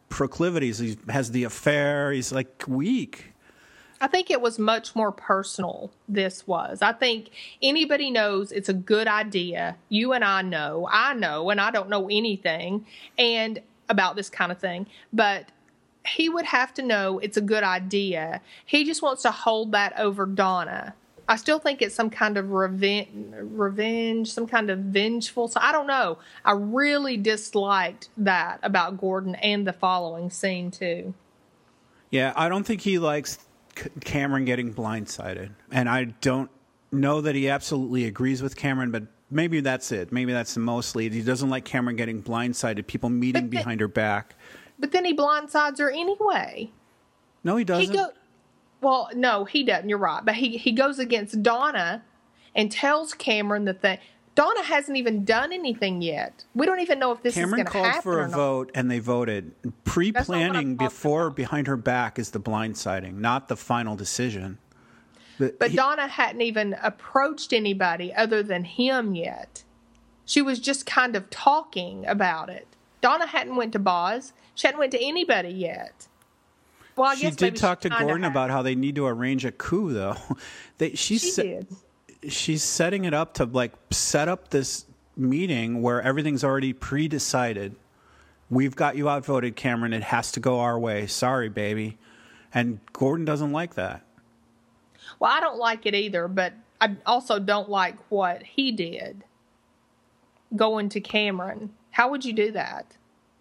proclivities. He has the affair. He's like weak. I think it was much more personal, this was. I think anybody knows it's a good idea. You and I know. I know, and I don't know anything and about this kind of thing. But he would have to know it's a good idea. He just wants to hold that over Donna. I still think it's some kind of revenge, revenge, some kind of vengeful. So I don't know. I really disliked that about Gordon and the following scene, too. Yeah, I don't think he likes Cameron getting blindsided, and I don't know that he absolutely agrees with Cameron, but maybe that's it. Maybe that's mostly he doesn't like Cameron getting blindsided, people meeting But the- behind her back. But then he blindsides her anyway. No, he doesn't. He go, well, no, he doesn't. You're right. But he, he goes against Donna and tells Cameron the thing. Donna hasn't even done anything yet. We don't even know if this Cameron is going to happen called for or a not. vote, and they voted. Pre-planning before behind her back is the blindsiding, not the final decision. But, But he, Donna hadn't even approached anybody other than him yet. She was just kind of talking about it. Donna hadn't went to Boz. She hadn't went to anybody yet. Well, I she guess did maybe talk she to kinda Gordon had. about how they need to arrange a coup, though. They, she's She se- did. she's setting it up to like set up this meeting where everything's already pre-decided. We've got you outvoted, Cameron. It has to go our way. Sorry, baby. And Gordon doesn't like that. Well, I don't like it either, but I also don't like what he did going to Cameron. How would you do that?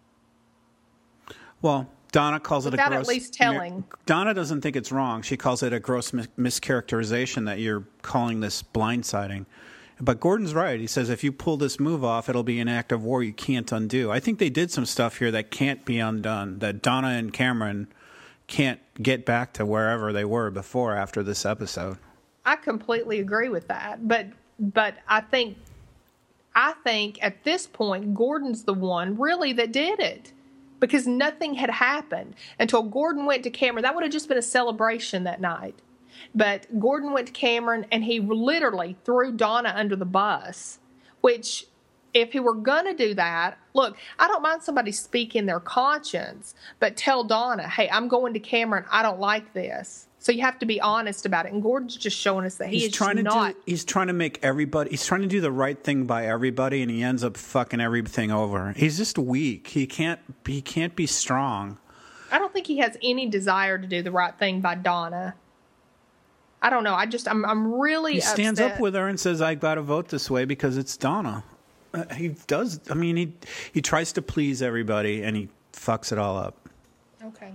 Well, Donna calls it Without a at gross... least telling. Donna doesn't think it's wrong. She calls it a gross mis- mischaracterization that you're calling this blindsiding. But Gordon's right. He says if you pull this move off, it'll be an act of war you can't undo. I think they did some stuff here that can't be undone, that Donna and Cameron can't get back to wherever they were before after this episode. I completely agree with that. But but I think I think at this point Gordon's the one really that did it. Because nothing had happened until Gordon went to Cameron. That would have just been a celebration that night. But Gordon went to Cameron, and he literally threw Donna under the bus, which if he were going to do that, look, I don't mind somebody speaking their conscience, but tell Donna, hey, I'm going to Cameron. I don't like this. So you have to be honest about it. And Gordon's just showing us that he He's is trying to not. do, he's trying to make everybody, he's trying to do the right thing by everybody, and he ends up fucking everything over. He's just weak. He can't, he can't be strong. I don't think he has any desire to do the right thing by Donna. I don't know. I just, I'm, I'm really He stands upset. up with her and says, I got to vote this way because it's Donna. Uh, he does. I mean, he he tries to please everybody, and he fucks it all up. Okay.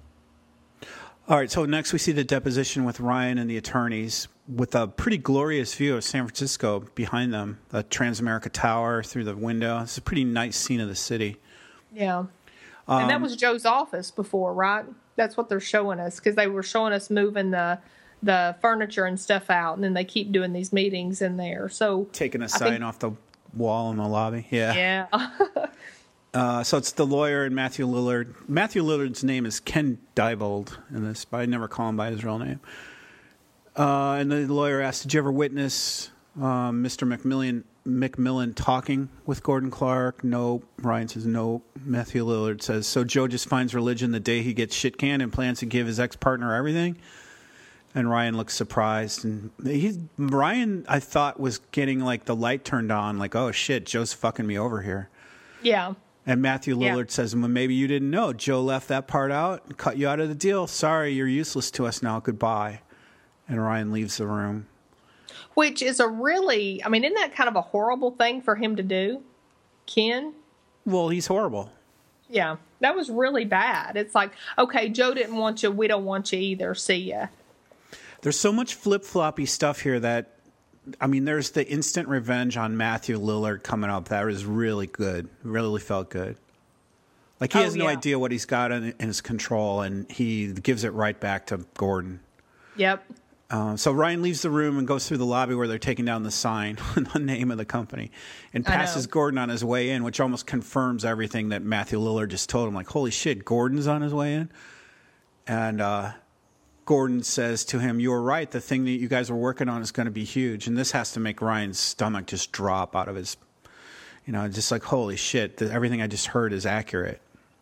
All right, so next we see the deposition with Ryan and the attorneys with a pretty glorious view of San Francisco behind them, the Transamerica Tower through the window. It's a pretty nice scene of the city. Yeah. And that Um, was Joe's office before, right? That's what they're showing us because they were showing us moving the the furniture and stuff out, and then they keep doing these meetings in there. So Taking a I sign think- off the wall in the lobby. Yeah. Yeah. Uh, so it's the lawyer and Matthew Lillard. Matthew Lillard's name is Ken Diebold in this, but I never call him by his real name. Uh, and the lawyer asks, did you ever witness um, Mister McMillan, McMillan talking with Gordon Clark? No. Ryan says no. Matthew Lillard says, so Joe just finds religion the day he gets shit canned and plans to give his ex-partner everything? And Ryan looks surprised. And he's, Ryan, I thought, was getting like the light turned on, like, oh shit, Joe's fucking me over here. Yeah. And Matthew Yeah. Lillard says, well, maybe you didn't know. Joe left that part out and cut you out of the deal. Sorry, you're useless to us now. Goodbye. And Ryan leaves the room. Which is a really, I mean, isn't that kind of a horrible thing for him to do, Ken? Well, he's horrible. Yeah. That was really bad. It's like, okay, Joe didn't want you. We don't want you either. See ya. There's so much flip-floppy stuff here that, I mean, there's the instant revenge on Matthew Lillard coming up. That was really good. Really felt good. Like, he Oh, has no yeah. idea what he's got in, in his control, and he gives it right back to Gordon. Yep. Uh, so Ryan leaves the room and goes through the lobby where they're taking down the sign, the name of the company, and I passes know. Gordon on his way in, which almost confirms everything that Matthew Lillard just told him. Like, holy shit, Gordon's on his way in? And uh, Gordon says to him, you were right. The thing that you guys were working on is going to be huge. And this has to make Ryan's stomach just drop out of his, you know, just like, holy shit, the, everything I just heard is accurate.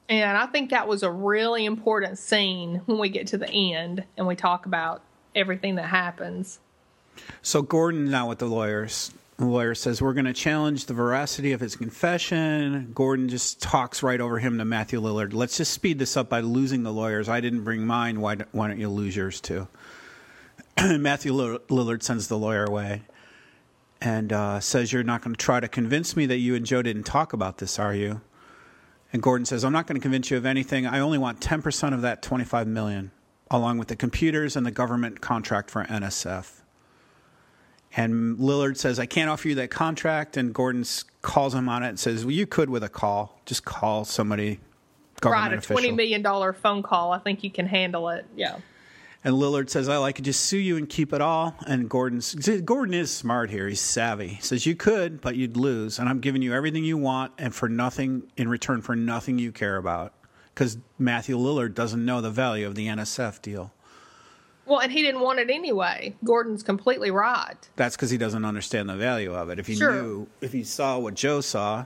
And I think that was a really important scene when we get to the end and we talk about everything that happens. So Gordon now with the lawyers. The lawyer says, we're going to challenge the veracity of his confession. Gordon just talks right over him to Matthew Lillard. Let's just speed this up by losing the lawyers. I didn't bring mine. Why, why don't you lose yours too? Matthew Lillard sends the lawyer away and uh, says, you're not going to try to convince me that you and Joe didn't talk about this, are you? And Gordon says, I'm not going to convince you of anything. I only want ten percent of that twenty-five million dollars, along with the computers and the government contract for N S F. And Lillard says, I can't offer you that contract. And Gordon calls him on it and says, well, you could with a call. Just call somebody, government Right, a official. twenty million dollars phone call. I think you can handle it. Yeah. And Lillard says, oh, I could just sue you and keep it all. And Gordon's, Gordon is smart here. He's savvy. He says, you could, but you'd lose. And I'm giving you everything you want and for nothing, in return for nothing you care about. Because Matthew Lillard doesn't know the value of the N S F deal. Well, and he didn't want it anyway. Gordon's completely right. That's because he doesn't understand the value of it. If he Sure. knew, if he saw what Joe saw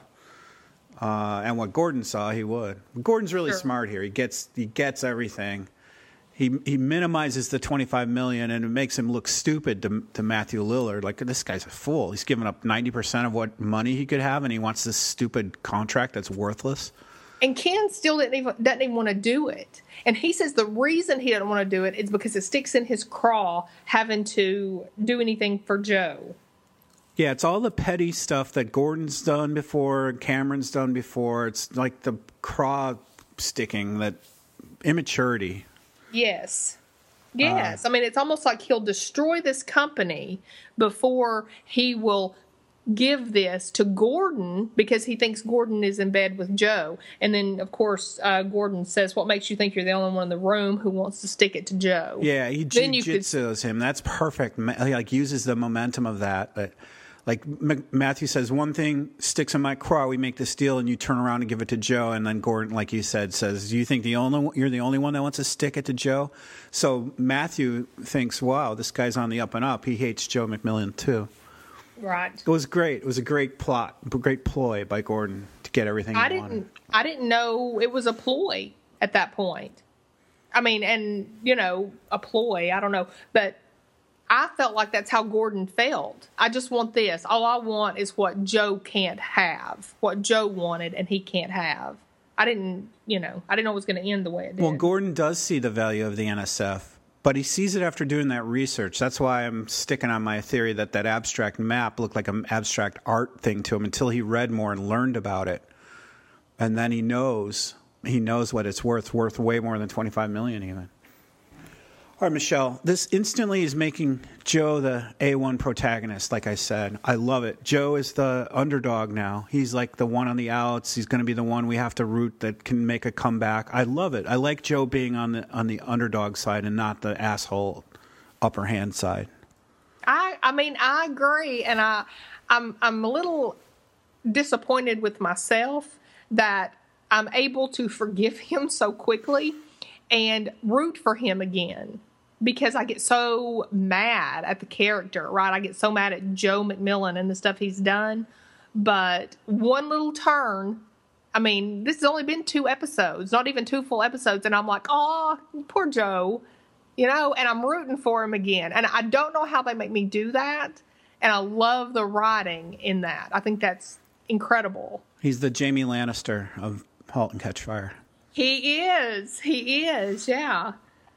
uh, and what Gordon saw, he would. Gordon's really Sure. smart here. He gets he gets everything. He he minimizes the twenty-five million dollars, and it makes him look stupid to, to Matthew Lillard. Like, this guy's a fool. He's given up ninety percent of what money he could have, and he wants this stupid contract that's worthless. And Ken still didn't even doesn't even want to do it. And he says the reason he doesn't want to do it is because it sticks in his craw having to do anything for Joe. Yeah, it's all the petty stuff that Gordon's done before, Cameron's done before. It's like the craw sticking, that immaturity. Yes. Yes. Uh, I mean, it's almost like he'll destroy this company before he will give this to Gordon because he thinks Gordon is in bed with Joe. And then, of course, uh, Gordon says, what makes you think you're the only one in the room who wants to stick it to Joe? Yeah, he then jiu-jitsus him. That's perfect. He like uses the momentum of that. But like M- Matthew says, one thing sticks in my craw, we make this deal, and you turn around and give it to Joe. And then Gordon, like you said, says, you think the only you're the only one that wants to stick it to Joe? So Matthew thinks, wow, this guy's on the up and up. He hates Joe McMillan too. Right. It was great. It was a great plot, a great ploy by Gordon to get everything he I didn't, wanted. I didn't know it was a ploy at that point. I mean, and, you know, a ploy, I don't know. But I felt like that's how Gordon felt. I just want this. All I want is what Joe can't have, what Joe wanted and he can't have. I didn't, you know, I didn't know it was going to end the way it did. Well, Gordon does see the value of the N S F. But he sees it after doing that research. That's why I'm sticking on my theory that that abstract map looked like an abstract art thing to him until he read more and learned about it. And then he knows, he knows what it's worth, worth way more than twenty-five million dollars even. All right, Michelle, this instantly is making Joe the A one protagonist, like I said. I love it. Joe is the underdog now. He's like the one on the outs. He's going to be the one we have to root that can make a comeback. I love it. I like Joe being on the on the underdog side and not the asshole upper hand side. I I mean, I agree, and I I'm I'm a little disappointed with myself that I'm able to forgive him so quickly and root for him again. Because I get so mad at the character, right? I get so mad at Joe McMillan and the stuff he's done. But one little turn, I mean, this has only been two episodes, not even two full episodes. And I'm like, oh, poor Joe, you know, and I'm rooting for him again. And I don't know how they make me do that. And I love the writing in that. I think that's incredible. He's the Jamie Lannister of *Halt and Catch Fire*. He is. He is, yeah.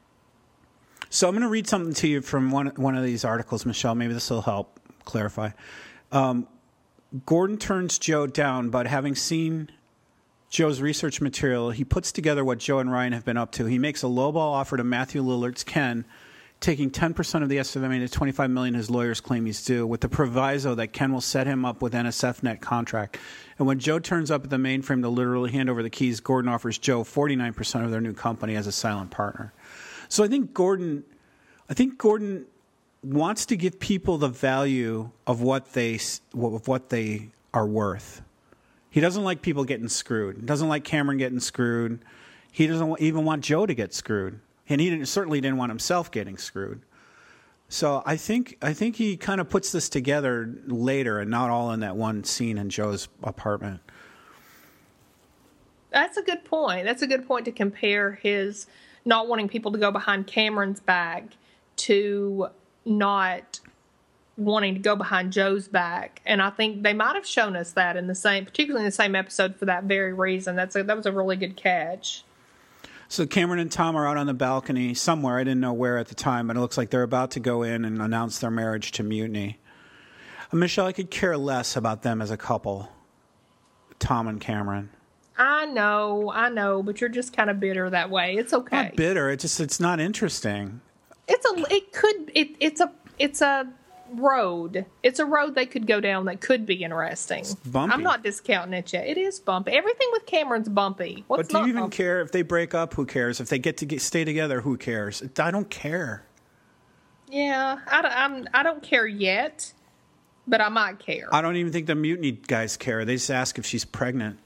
So I'm going to read something to you from one one of these articles, Michelle. Maybe this will help clarify. Um, Gordon turns Joe down, but having seen Joe's research material, he puts together what Joe and Ryan have been up to. He makes a lowball offer to Matthew Lillard's Ken, taking ten percent of the estimated twenty-five million dollars his lawyers claim he's due, with the proviso that Ken will set him up with N S F net contract. And when Joe turns up at the mainframe to literally hand over the keys, Gordon offers Joe forty-nine percent of their new company as a silent partner. So I think Gordon, I think Gordon wants to give people the value of what they of what they are worth. He doesn't like people getting screwed. He doesn't like Cameron getting screwed. He doesn't even want Joe to get screwed, and he didn't, certainly didn't want himself getting screwed. So I think I think he kind of puts this together later, and not all in that one scene in Joe's apartment. That's a good point. That's a good point to compare his not wanting people to go behind Cameron's back to not wanting to go behind Joe's back. And I think they might have shown us that in the same, particularly in the same episode for that very reason. That's a, that was a really good catch. So Cameron and Tom are out on the balcony somewhere. I didn't know where at the time, but it looks like they're about to go in and announce their marriage to Mutiny. Uh, Michelle, I could care less about them as a couple, Tom and Cameron. I know, I know, but you're just kind of bitter that way. It's okay. Not bitter. It just it's not interesting. It's a. It could. It, it's a. It's a road. It's a road they could go down that could be interesting. It's bumpy. I'm not discounting it yet. It is bumpy. Everything with Cameron's bumpy. What's but do not you even bumpy? care if they break up? Who cares? If they get to get, stay together, who cares? I don't care. Yeah, I don't, I'm. I don't care yet, but I might care. I don't even think the Mutiny guys care. They just ask if she's pregnant.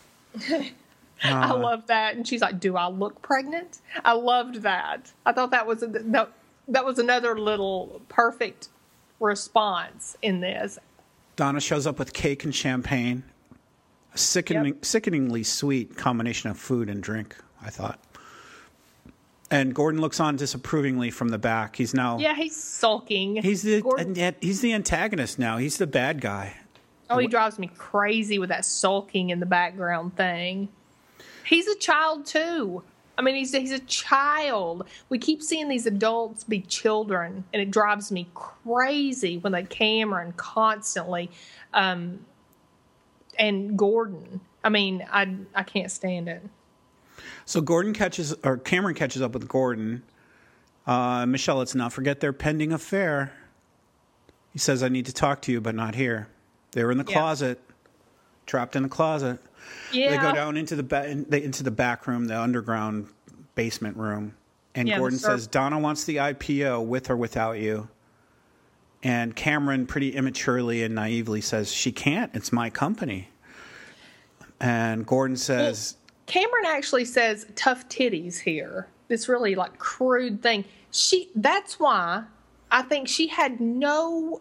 I love that. And she's like, do I look pregnant? I loved that. I thought that was a, that, that was another little perfect response in this. Donna shows up with cake and champagne. A sickening, yep. sickeningly sweet combination of food and drink, I thought. And Gordon looks on disapprovingly from the back. He's now... Yeah, he's sulking. He's the, Gordon, he's the antagonist now. He's the bad guy. Oh, he drives me crazy with that sulking in the background thing. He's a child, too. I mean, he's, he's a child. We keep seeing these adults be children, and it drives me crazy when they Cameron constantly, um, and Gordon. I mean, I, I can't stand it. So Gordon catches, or Cameron catches up with Gordon. Uh, Michelle, let's not forget their pending affair. He says, I need to talk to you, but not here. They were in the Yeah. closet, trapped in a closet. Yeah. They go down into the ba- into the back room, the underground basement room, and Yeah, Gordon sir. says, Donna wants the I P O with or without you. And Cameron pretty immaturely and naively says, she can't. It's my company. And Gordon says... Well, Cameron actually says tough titties here. This really like crude thing. She that's why I think she had no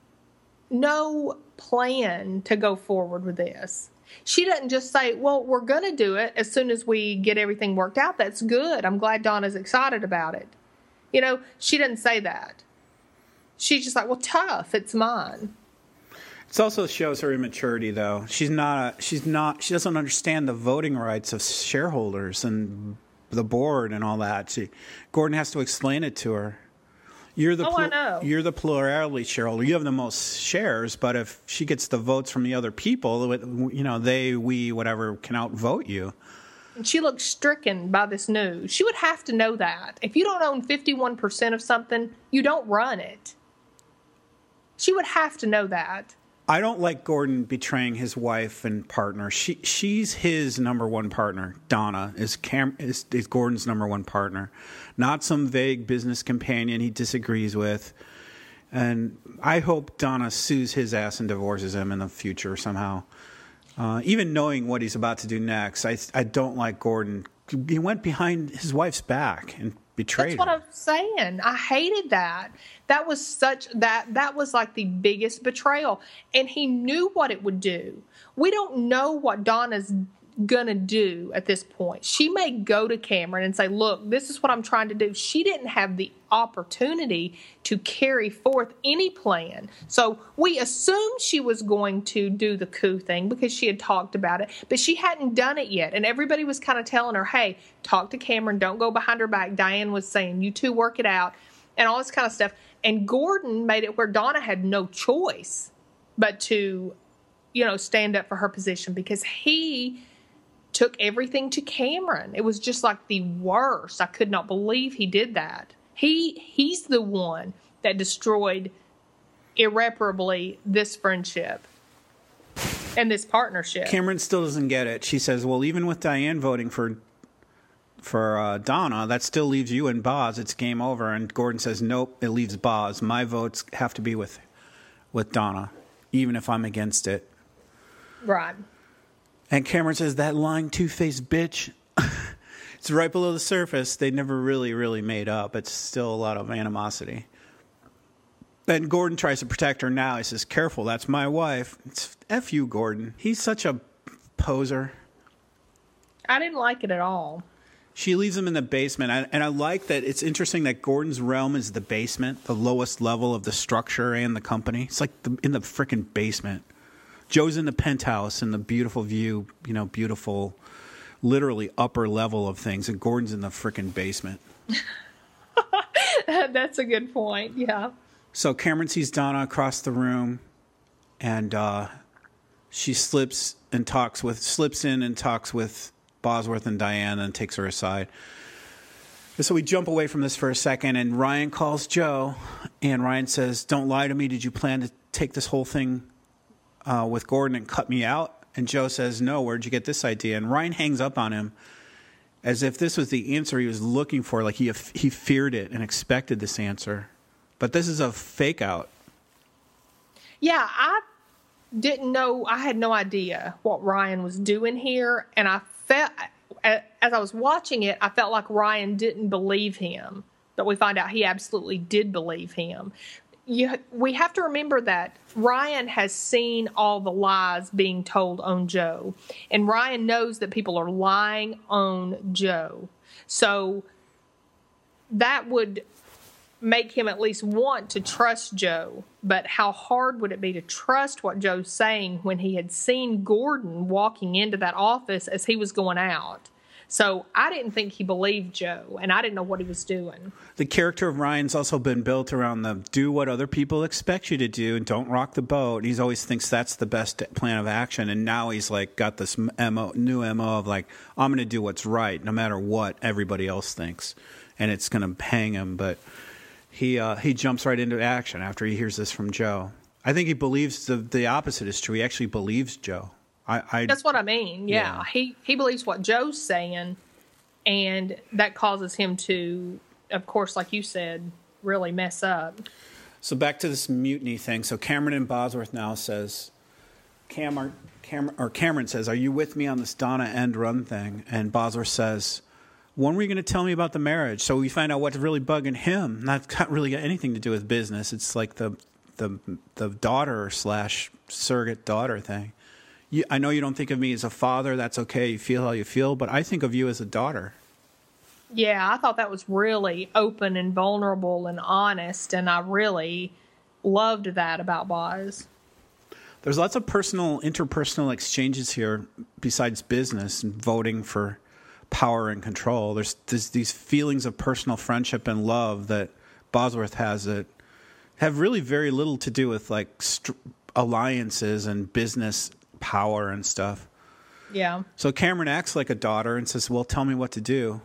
no plan to go forward with this. She doesn't just say, well, we're going to do it as soon as we get everything worked out. That's good. I'm glad Donna's excited about it. You know, she doesn't say that. She's just like, well, tough. It's mine. It also shows her immaturity, though. She's not. A, she's not. She doesn't understand the voting rights of shareholders and the board and all that. She, Gordon has to explain it to her. You're the Oh, I know. You're the plurality shareholder. You have the most shares, but if she gets the votes from the other people, you know, they, we, whatever, can outvote you. And she looks stricken by this news. She would have to know that. If you don't own fifty-one percent of something, you don't run it. She would have to know that. I don't like Gordon betraying his wife and partner. She she's his number one partner. Donna is Cam is, is Gordon's number one partner, not some vague business companion he disagrees with. And I hope Donna sues his ass and divorces him in the future somehow. Uh, even knowing what he's about to do next, I I don't like Gordon. He went behind his wife's back and betrayed That's what her. I'm saying. I hated that. That was such that that was like the biggest betrayal, and he knew what it would do. We don't know what Donna's gonna do at this point. She may go to Cameron and say, look, this is what I'm trying to do. She didn't have the opportunity to carry forth any plan. So we assumed she was going to do the coup thing because she had talked about it, but she hadn't done it yet. And everybody was kind of telling her, hey, talk to Cameron. Don't go behind her back. Diane was saying, you two work it out and all this kind of stuff. And Gordon made it where Donna had no choice but to, you know, stand up for her position because he took everything to Cameron. It was just like the worst. I could not believe he did that. He he's the one that destroyed irreparably this friendship and this partnership. Cameron still doesn't get it. She says, well, even with Diane voting for for uh, Donna, that still leaves you and Boz. It's game over. And Gordon says, nope, it leaves Boz. My votes have to be with with Donna, even if I'm against it. Right. And Cameron says, that lying two-faced bitch. It's right below the surface. They never really, really made up. It's still a lot of animosity. Then Gordon tries to protect her now. He says, careful, that's my wife. It's F you, Gordon. He's such a poser. I didn't like it at all. She leaves him in the basement. I, and I like that it's interesting that Gordon's realm is the basement, the lowest level of the structure and the company. It's like the, in the freaking basement. Joe's in the penthouse and the beautiful view, you know, beautiful, literally upper level of things. And Gordon's in the freaking basement. That's a good point. Yeah. So Cameron sees Donna across the room, and uh, she slips and talks with, slips in and talks with Bosworth and Diane, and takes her aside. And so we jump away from this for a second, and Ryan calls Joe, and Ryan says, "Don't lie to me. Did you plan to take this whole thing uh, with Gordon and cut me out?" And Joe says, "No, where'd you get this idea?" And Ryan hangs up on him as if this was the answer he was looking for, like he he feared it and expected this answer. But this is a fake out. Yeah, I didn't know. I had no idea what Ryan was doing here, and I felt, as I was watching it, I felt like Ryan didn't believe him. But we find out he absolutely did believe him. You, we have to remember that Ryan has seen all the lies being told on Joe, and Ryan knows that people are lying on Joe. So that would make him at least want to trust Joe. But how hard would it be to trust what Joe's saying when he had seen Gordon walking into that office as he was going out? So I didn't think he believed Joe, and I didn't know what he was doing. The character of Ryan's also been built around the do what other people expect you to do and don't rock the boat. He always thinks that's the best plan of action, and now he's like got this M O, new M O of like, I'm going to do what's right no matter what everybody else thinks, and it's going to hang him. But he uh, he jumps right into action after he hears this from Joe. I think he believes the the opposite is true. He actually believes Joe. I, I, That's what I mean. Yeah. yeah. He, he believes what Joe's saying, and that causes him to, of course, like you said, really mess up. So back to this mutiny thing. So Cameron and Bosworth now says, Cameron, Cameron, or Cameron says, "Are you with me on this Donna end run thing?" And Bosworth says, "When were you going to tell me about the marriage?" So we find out what's really bugging him. That's not really got anything to do with business. It's like the the the daughter slash surrogate daughter thing. You, I know you don't think of me as a father. That's okay. You feel how you feel. But I think of you as a daughter. Yeah, I thought that was really open and vulnerable and honest. And I really loved that about Boz. There's lots of personal, interpersonal exchanges here besides business and voting for power and control. There's, there's these feelings of personal friendship and love that Bosworth has that have really very little to do with like st- alliances and business power and stuff. Yeah. So Cameron acts like a daughter and says, "Well, tell me what to do."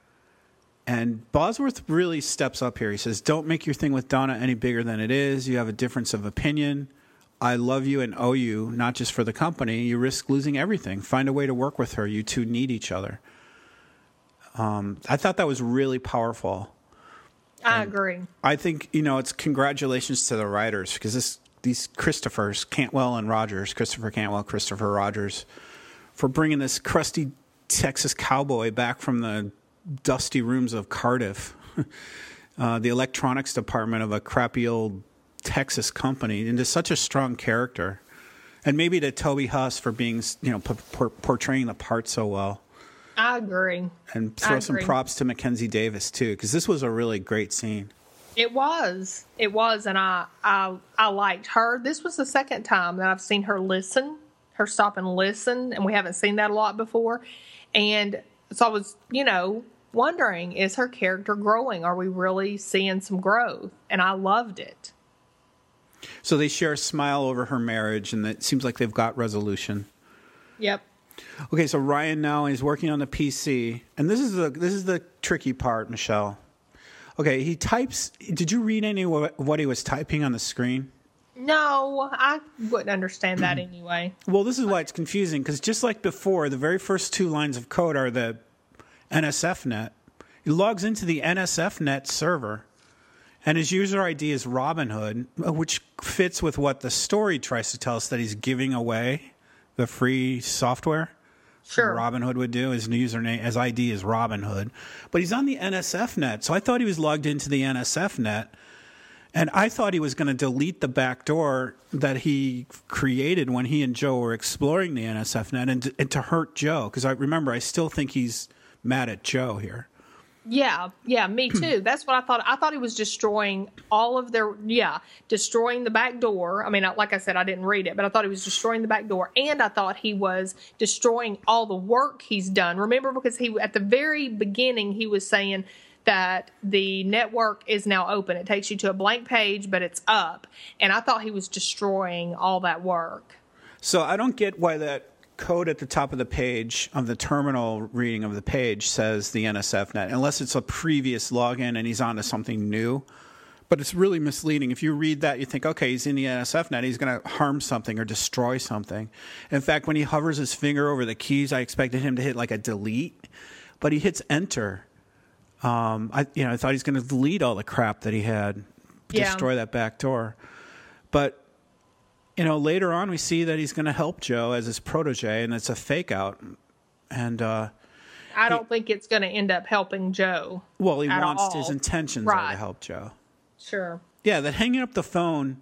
And Bosworth really steps up here. He says, "Don't make your thing with Donna any bigger than it is. You have a difference of opinion. I love you and owe you, not just for the company. You risk losing everything. Find a way to work with her. You two need each other." Um, I thought that was really powerful. I and agree. I think, you know, it's congratulations to the writers because this these Christophers, Cantwell and Rogers, Christopher Cantwell, Christopher Rogers, for bringing this crusty Texas cowboy back from the dusty rooms of Cardiff, uh, the electronics department of a crappy old Texas company, into such a strong character. And maybe to Toby Huss for being, you know, p- p- portraying the part so well. I agree. And throw I some agree. props to Mackenzie Davis, too, because this was a really great scene. It was. It was, and I, I I liked her. This was the second time that I've seen her listen, her stop and listen, and we haven't seen that a lot before. And so I was, you know, wondering, is her character growing? Are we really seeing some growth? And I loved it. So they share a smile over her marriage, and it seems like they've got resolution. Yep. Okay, so Ryan now is working on the P C, and this is the this is the tricky part, Michelle. Okay, he types. Did you read any of what he was typing on the screen? No, I wouldn't understand that anyway. Well, this is why it's confusing, because just like before, the very first two lines of code are the N S F net. He logs into the N S F net server, and his user I D is Robinhood, which fits with what the story tries to tell us, that he's giving away the free software. Sure. Robinhood would do. His username, his I D is Robinhood. But he's on the N S F net, so I thought he was logged into the N S F net. And I thought he was going to delete the back door that he created when he and Joe were exploring the N S F net and, and to hurt Joe. Because I remember, I still think he's mad at Joe here. Yeah, yeah, me too. That's what I thought. I thought he was destroying all of their, yeah, destroying the back door. I mean, like I said, I didn't read it, but I thought he was destroying the back door. And I thought he was destroying all the work he's done. Remember, because he, at the very beginning, he was saying that the network is now open. It takes you to a blank page, but it's up. And I thought he was destroying all that work. So I don't get why that code at the top of the page of the terminal reading of the page says the N S F net, unless it's a previous login and he's onto something new. But it's really misleading. If you read that, you think, okay, he's in the N S F net. He's going to harm something or destroy something. In fact, when he hovers his finger over the keys, I expected him to hit like a delete, but he hits enter. Um, I, you know, I thought he's going to delete all the crap that he had, Yeah. destroy that back door. But, you know, later on we see that he's going to help Joe as his protege, and it's a fake out. And, uh, I don't think it's going to end up helping Joe. well, he at wants all. his intentions are Right. to help Joe. Sure. Yeah, that hanging up the phone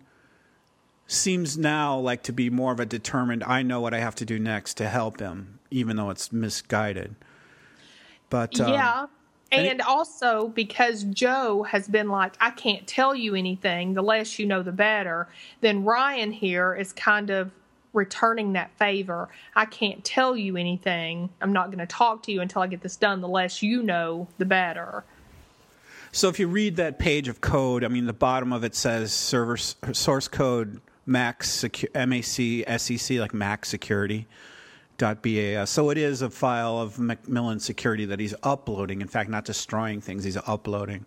seems now like to be more of a determined, I know what I have to do next to help him, even though it's misguided. But um, Yeah. and And it- also because Joe has been like, I can't tell you anything. The less you know, the better. Then Ryan here is kind of returning that favor. I can't tell you anything. I'm not going to talk to you until I get this done. The less you know, the better. So if you read that page of code, I mean, the bottom of it says server source code Mac secu- M A C S E C, like Mac Security. .bas. So it is a file of Macmillan Security that he's uploading. In fact, not destroying things, he's uploading.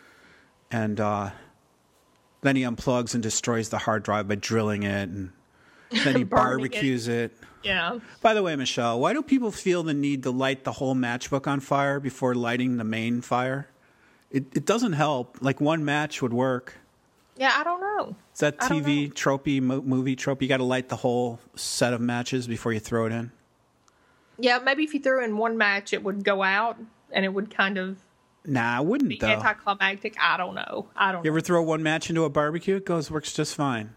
And uh, then he unplugs and destroys the hard drive by drilling it, and then he Burning it. barbecues it. Yeah. By the way, Michelle, why do people feel the need to light the whole matchbook on fire before lighting the main fire? It it doesn't help. Like one match would work. Yeah, I don't know. Is that I T don't V know. tropey, mo- movie trope? You got to light the whole set of matches before you throw it in? Yeah, maybe if you threw in one match, it would go out and it would kind of Nah, I wouldn't, be though. anticlimactic. I don't know. I don't You know. ever throw one match into a barbecue? It goes, works just fine.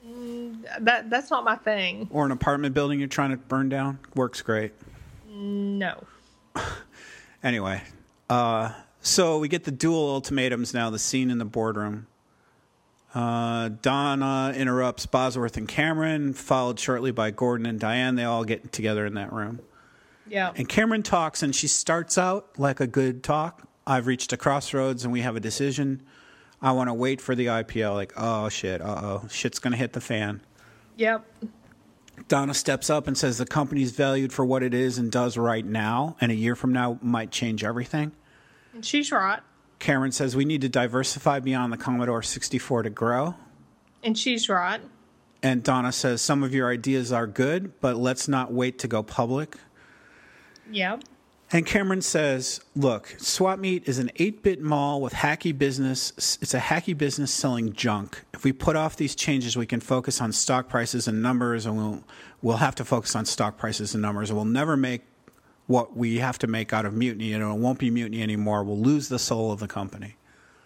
That, that's not my thing. Or an apartment building you're trying to burn down? Works great. No. Anyway, uh, so we get the dual ultimatums now, the scene in the boardroom. Uh, Donna interrupts Bosworth and Cameron, followed shortly by Gordon and Diane. They all get together in that room. Yeah. And Cameron talks, and she starts out like a good talk. I've reached a crossroads, and we have a decision. I want to wait for the I P O. Like, oh, shit, uh-oh. Shit's going to hit the fan. Yep. Donna steps up and says the company's valued for what it is and does right now, and a year from now might change everything. And she's right. Cameron says we need to diversify beyond the Commodore sixty-four to grow. And she's right. And Donna says some of your ideas are good, but let's not wait to go public. Yep. And Cameron says, look, Swap Meet is an eight-bit mall with hacky business. It's a hacky business selling junk. If we put off these changes, we can focus on stock prices and numbers, and we'll, we'll have to focus on stock prices and numbers. And we'll never make what we have to make out of Mutiny, and it won't be Mutiny anymore. We'll lose the soul of the company.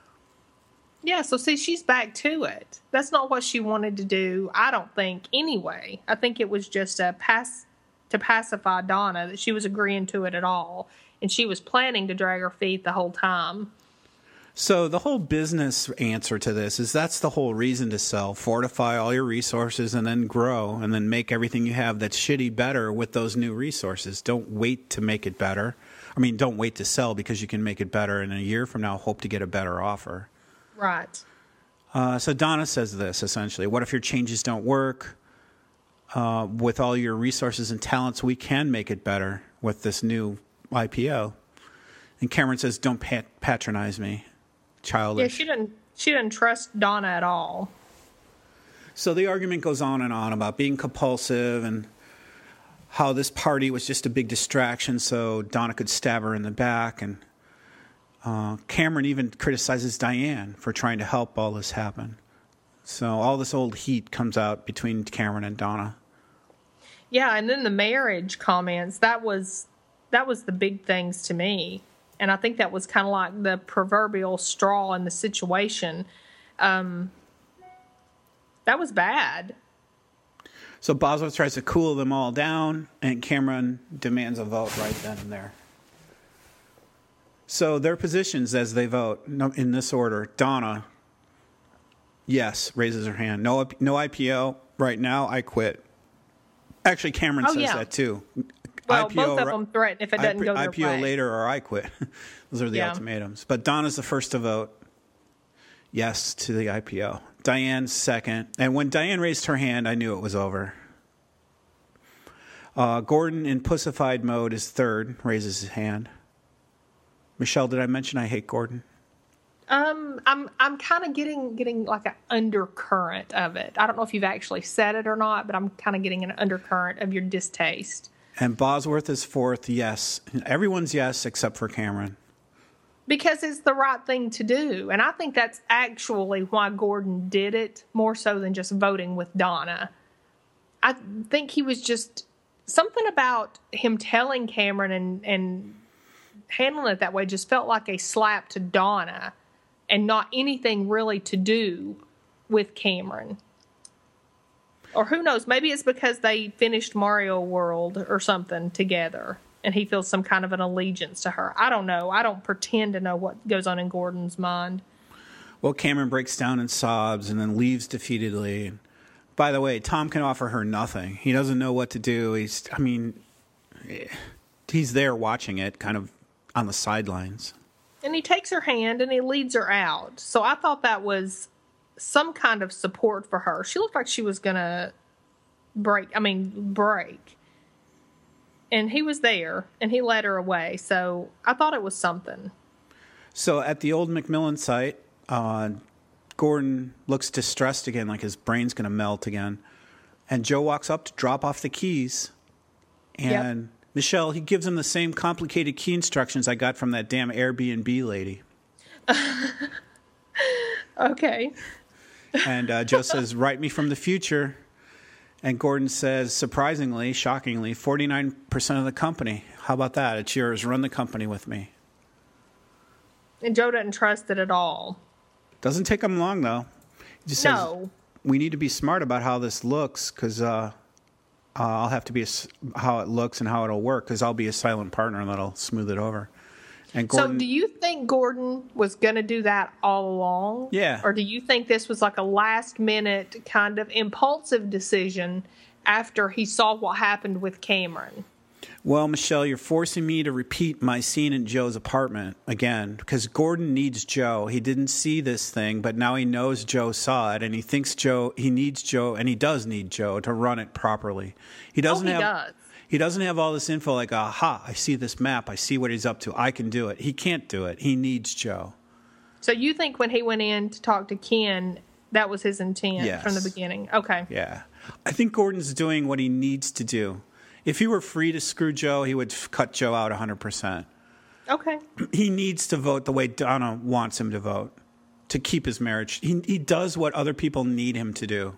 Yeah, so see, she's back to it. That's not what she wanted to do, I don't think, anyway. I think it was just a pass to pacify Donna, that she was agreeing to it at all. And she was planning to drag her feet the whole time. So the whole business answer to this is that's the whole reason to sell. Fortify all your resources and then grow, and then make everything you have that's shitty better with those new resources. Don't wait to make it better. I mean, don't wait to sell because you can make it better, and a year from now hope to get a better offer. Right. Uh, so Donna says this, essentially. What if your changes don't work? Uh, with all your resources and talents, we can make it better with this new I P O. And Cameron says, don't pat- patronize me. Childish. Yeah, she didn't she didn't trust Donna at all. So the argument goes on and on about being compulsive and how this party was just a big distraction so Donna could stab her in the back. And uh, Cameron even criticizes Diane for trying to help all this happen. So all this old heat comes out between Cameron and Donna. Yeah, and then the marriage comments, that was that was the big things to me. And I think that was kind of like the proverbial straw in the situation. Um, that was bad. So Bosworth tries to cool them all down, and Cameron demands a vote right then and there. So their positions as they vote, in this order: Donna, yes, raises her hand. No, no I P O right now. I quit. Actually, Cameron oh, says yeah. that too. Well, I P O, both of them threaten if it doesn't go their I P O way. later or I quit. Those are the yeah. ultimatums. But Donna's the first to vote yes to the I P O. Diane's second. And when Diane raised her hand, I knew it was over. Uh, Gordon, in pussified mode, is third, raises his hand. Michelle, did I mention I hate Gordon? Um, I'm I'm kind of getting getting like an undercurrent of it. I don't know if you've actually said it or not, but I'm kind of getting an undercurrent of your distaste. And Bosworth is fourth, yes. Everyone's yes except for Cameron. Because it's the right thing to do. And I think that's actually why Gordon did it, more so than just voting with Donna. I think he was just... Something about him telling Cameron and, and handling it that way just felt like a slap to Donna and not anything really to do with Cameron. Or who knows, maybe it's because they finished Mario World or something together and he feels some kind of an allegiance to her. I don't know. I don't pretend to know what goes on in Gordon's mind. Well, Cameron breaks down and sobs and then leaves defeatedly. By the way, Tom can offer her nothing. He doesn't know what to do. He's, I mean, he's there watching it, kind of on the sidelines. And he takes her hand and he leads her out. So I thought that was some kind of support for her. She looked like she was going to break, I mean, break. And he was there and he led her away. So I thought it was something. So at the old McMillan site, uh, Gordon looks distressed again, like his brain's going to melt again. And Joe walks up to drop off the keys. And yep. Michelle, he gives him the same complicated key instructions I got from that damn Airbnb lady. Okay. And uh, Joe says, write me from the future. And Gordon says, surprisingly, shockingly, forty-nine percent of the company. How about that? It's yours. Run the company with me. And Joe doesn't trust it at all. Doesn't take him long, though. He just no. says, we need to be smart about how this looks, because uh, uh, I'll have to be a, how it looks and how it'll work, because I'll be a silent partner and that'll smooth it over. And Gordon, so do you think Gordon was going to do that all along? Yeah. Or do you think this was like a last-minute kind of impulsive decision after he saw what happened with Cameron? Well, Michelle, you're forcing me to repeat my scene in Joe's apartment again, because Gordon needs Joe. He didn't see this thing, but now he knows Joe saw it, and he thinks Joe, he needs Joe, and he does need Joe to run it properly. He doesn't oh, he have, does. He doesn't have all this info like, aha, I see this map, I see what he's up to, I can do it. He can't do it. He needs Joe. So you think when he went in to talk to Ken, that was his intent yes. from the beginning? Okay. Yeah. I think Gordon's doing what he needs to do. If he were free to screw Joe, he would cut Joe out one hundred percent. Okay. He needs to vote the way Donna wants him to vote to keep his marriage. He, he does what other people need him to do.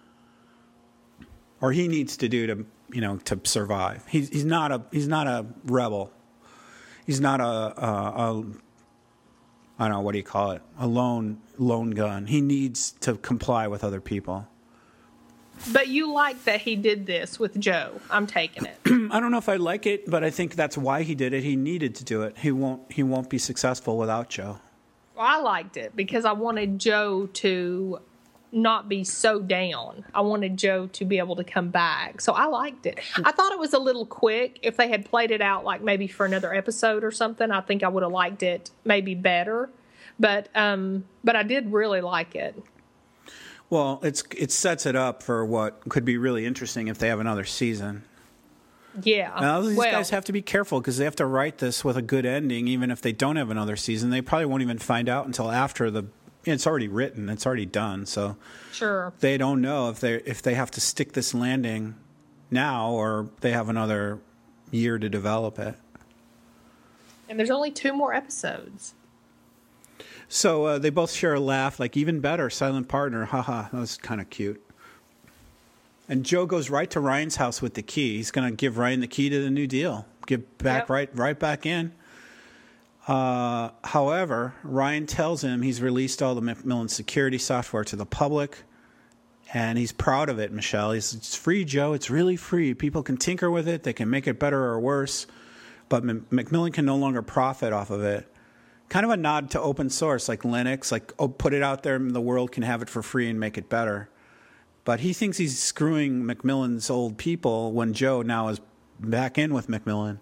Or he needs to do to, you know, to survive. He's, he's, not, a, he's not a rebel. He's not a, a, a, I don't know, what do you call it? A lone, lone gun. He needs to comply with other people. But you like that he did this with Joe. I'm taking it. I don't know if I like it, but I think that's why he did it. He needed to do it. He won't he won't be successful without Joe. Well, I liked it because I wanted Joe to not be so down. I wanted Joe to be able to come back. So I liked it. I thought it was a little quick. If they had played it out like maybe for another episode or something, I think I would have liked it maybe better. But um, but I did really like it. Well, it's it sets it up for what could be really interesting if they have another season. Yeah. Now, these well, guys have to be careful because they have to write this with a good ending, even if they don't have another season. They probably won't even find out until after the. It's already written. It's already done. So sure. They don't know if they if they have to stick this landing now or they have another year to develop it. And there's only two more episodes. So uh, they both share a laugh, like even better, silent partner. Haha, that was kind of cute. And Joe goes right to Ryan's house with the key. He's going to give Ryan the key to the new deal. Give back yep. right right back in. Uh, however, Ryan tells him he's released all the McMillan security software to the public, and he's proud of it, Michelle. He's, it's free, Joe. It's really free. People can tinker with it. They can make it better or worse, but M- McMillan can no longer profit off of it. Kind of a nod to open source, like Linux, like, oh, put it out there and the world can have it for free and make it better. But he thinks he's screwing McMillan's old people when Joe now is back in with McMillan.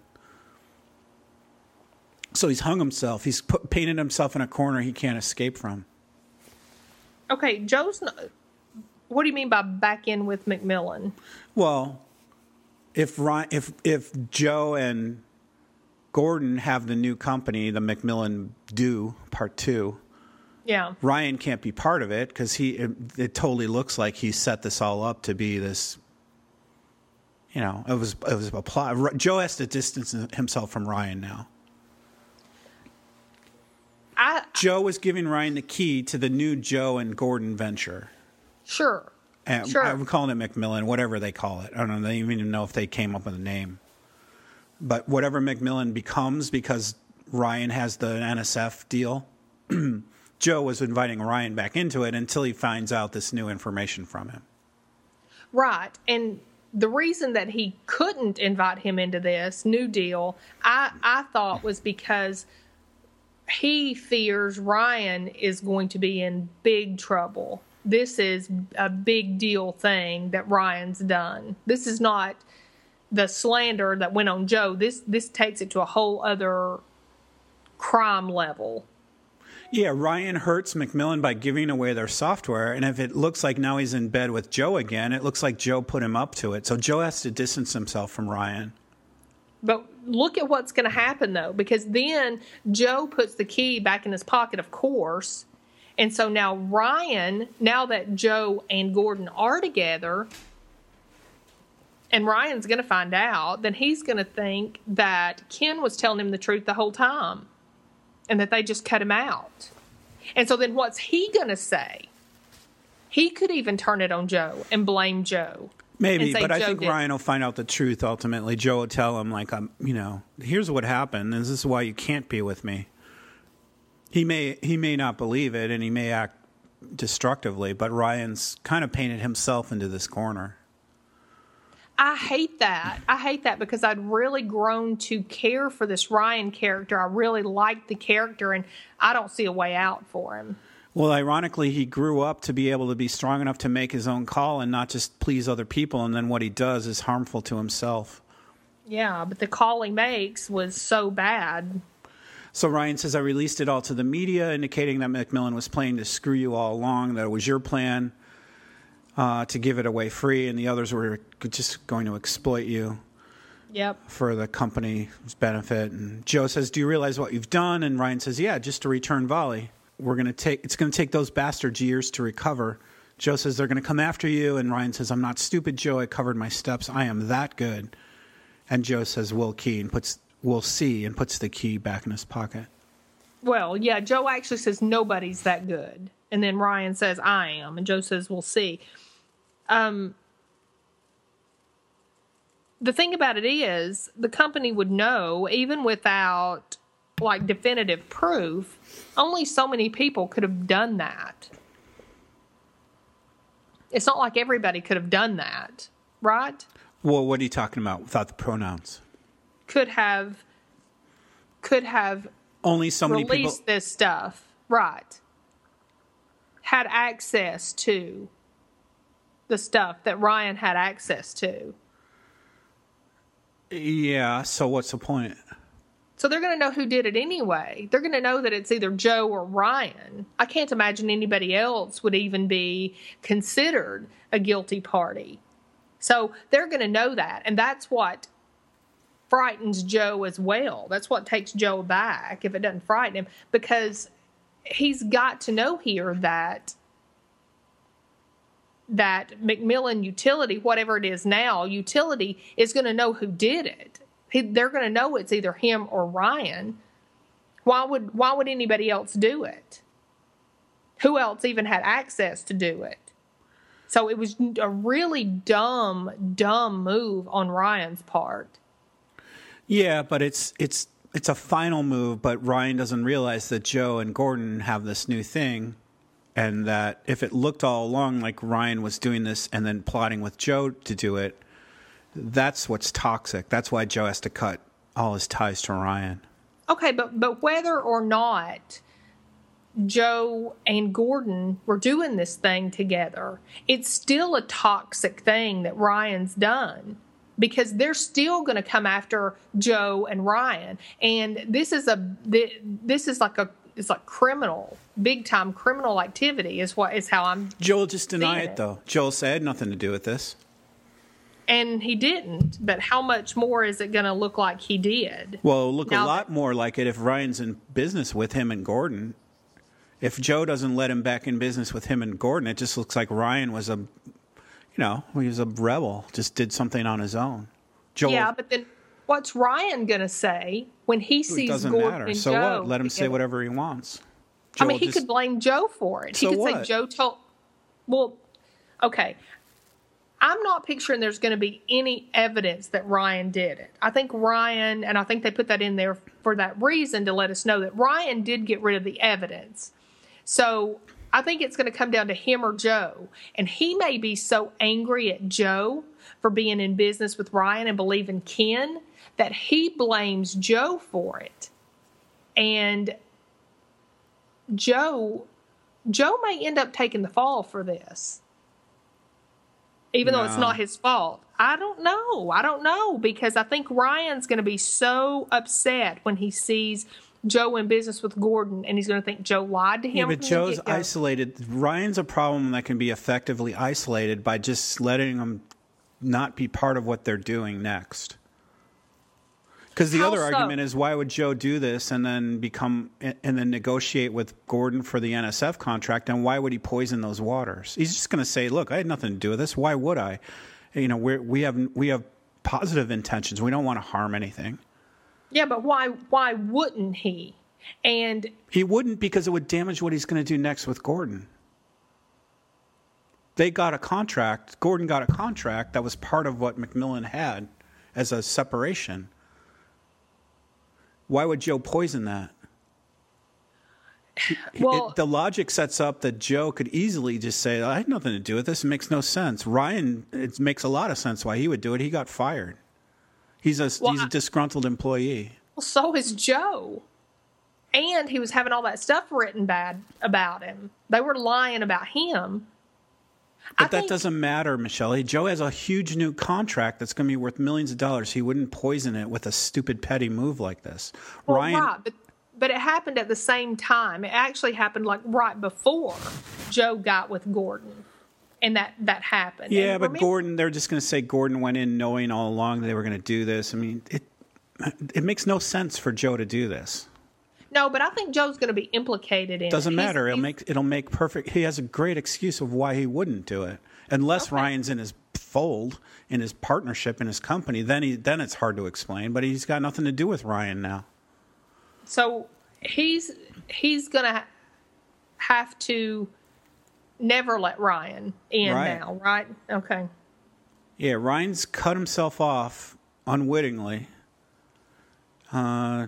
So he's hung himself. He's put, painted himself in a corner he can't escape from. Okay, Joe's not, what do you mean by back in with McMillan? Well, if Ryan, if if Joe and Gordon have the new company, the McMillan Do Part Two, yeah, Ryan can't be part of it because he it, it totally looks like he set this all up to be this. You know, it was it was a plot. Joe has to distance himself from Ryan now. I, Joe was giving Ryan the key to the new Joe and Gordon venture. Sure. And sure. I'm calling it McMillan, whatever they call it. I don't know. They don't even know if they came up with a name. But whatever McMillan becomes, because Ryan has the N S F deal, Joe was inviting Ryan back into it until he finds out this new information from him. Right. And the reason that he couldn't invite him into this new deal, I, I thought was because he fears Ryan is going to be in big trouble. This is a big deal thing that Ryan's done. This is not the slander that went on Joe. This this takes it to a whole other crime level. Yeah, Ryan hurts McMillan by giving away their software, and if it looks like now he's in bed with Joe again, it looks like Joe put him up to it. So Joe has to distance himself from Ryan. But look at what's going to happen, though, because then Joe puts the key back in his pocket, of course. And so now Ryan, now that Joe and Gordon are together, and Ryan's going to find out, then he's going to think that Ken was telling him the truth the whole time and that they just cut him out. And so then what's he going to say? He could even turn it on Joe and blame Joe. Maybe, but I Joe think did. Ryan will find out the truth ultimately. Joe will tell him, like, um, you know, here's what happened. This is why you can't be with me. He may he may not believe it, and he may act destructively, but Ryan's kind of painted himself into this corner. I hate that. I hate that because I'd really grown to care for this Ryan character. I really liked the character, and I don't see a way out for him. Well, ironically, he grew up to be able to be strong enough to make his own call and not just please other people, and then what he does is harmful to himself. Yeah, but the call he makes was so bad. So Ryan says, I released it all to the media, indicating that McMillan was planning to screw you all along, that it was your plan uh, to give it away free, and the others were just going to exploit you. Yep. For the company's benefit. And Joe says, do you realize what you've done? And Ryan says, yeah, just to return volley. We're going to take, it's going to take those bastards years to recover. Joe says, they're going to come after you. And Ryan says, I'm not stupid, Joe. I covered my steps. I am that good. And Joe says, we'll key and puts, we'll see, and puts the key back in his pocket. Well, yeah, Joe actually says nobody's that good. And then Ryan says, I am. And Joe says, we'll see. Um, the thing about it is, the company would know, even without, like, definitive proof, only so many people could have done that. It's not like everybody could have done that, right? Well, what are you talking about without the pronouns? Could have, could have only so many people released this stuff, right? Had access to the stuff that Ryan had access to. Yeah, so what's the point? So they're going to know who did it anyway. They're going to know that it's either Joe or Ryan. I can't imagine anybody else would even be considered a guilty party. So they're going to know that. And that's what frightens Joe as well. That's what takes Joe back if it doesn't frighten him. Because he's got to know here that that McMillan Utility, whatever it is now, Utility is going to know who did it. He, they're going to know it's either him or Ryan. Why would why would anybody else do it? Who else even had access to do it? So it was a really dumb, dumb move on Ryan's part. Yeah, but it's it's it's a final move, but Ryan doesn't realize that Joe and Gordon have this new thing, and that if it looked all along like Ryan was doing this and then plotting with Joe to do it, that's what's toxic. That's why Joe has to cut all his ties to Ryan. Okay, but but whether or not Joe and Gordon were doing this thing together, it's still a toxic thing that Ryan's done, because they're still going to come after Joe and Ryan. And this is a this is like a it's like criminal, big time criminal activity is what is how I'm Joel just deny it, it though. Joel said, I had nothing to do with this. And he didn't, but how much more is it going to look like he did? Well, it'll look now a lot that, more like it if Ryan's in business with him and Gordon. If Joe doesn't let him back in business with him and Gordon, it just looks like Ryan was a, you know, he was a rebel, just did something on his own. Joel, yeah, but then what's Ryan going to say when he sees it doesn't Gordon matter. and So Joe what? Let him say together? whatever he wants. I mean, Joel he just, could blame Joe for it. So he could what? say Joe told. Well, okay. I'm not picturing there's going to be any evidence that Ryan did it. I think Ryan, and I think they put that in there for that reason to let us know that Ryan did get rid of the evidence. So I think it's going to come down to him or Joe. And he may be so angry at Joe for being in business with Ryan and believing Ken that he blames Joe for it. And Joe, Joe may end up taking the fall for this. Even no. though it's not his fault. I don't know. I don't know, because I think Ryan's going to be so upset when he sees Joe in business with Gordon, and he's going to think Joe lied to him. Yeah, but Joe's isolated. Ryan's a problem that can be effectively isolated by just letting him not be part of what they're doing next. Because the How other so? argument is, why would Joe do this and then become and then negotiate with Gordon for the N S F contract? And why would he poison those waters? He's just going to say, "Look, I had nothing to do with this. Why would I? You know, we we have we have positive intentions. We don't want to harm anything." Yeah, but why? Why wouldn't he? And he wouldn't, because it would damage what he's going to do next with Gordon. They got a contract. Gordon got a contract that was part of what McMillan had as a separation. Why would Joe poison that? Well, it, the logic sets up that Joe could easily just say, I had nothing to do with this. It makes no sense. Ryan, it makes a lot of sense why he would do it. He got fired. He's a, well, he's a disgruntled employee. Well, so is Joe. And he was having all that stuff written bad about him. They were lying about him. But I that think, doesn't matter, Michelle. Joe has a huge new contract that's going to be worth millions of dollars. He wouldn't poison it with a stupid petty move like this. Well, Ryan, right, but, but it happened at the same time. It actually happened like right before Joe got with Gordon. And that, that happened. Yeah, and but remember, Gordon, they're just going to say Gordon went in knowing all along that they were going to do this. I mean, it it makes no sense for Joe to do this. No, but I think Joe's going to be implicated in Doesn't it. matter. He's, It'll make it'll make perfect. He has a great excuse of why he wouldn't do it, unless okay. Ryan's in his fold, in his partnership, in his company. Then he then it's hard to explain. But he's got nothing to do with Ryan now. So he's he's going to have to never let Ryan in Right. now, right? Okay. Yeah, Ryan's cut himself off unwittingly. Uh,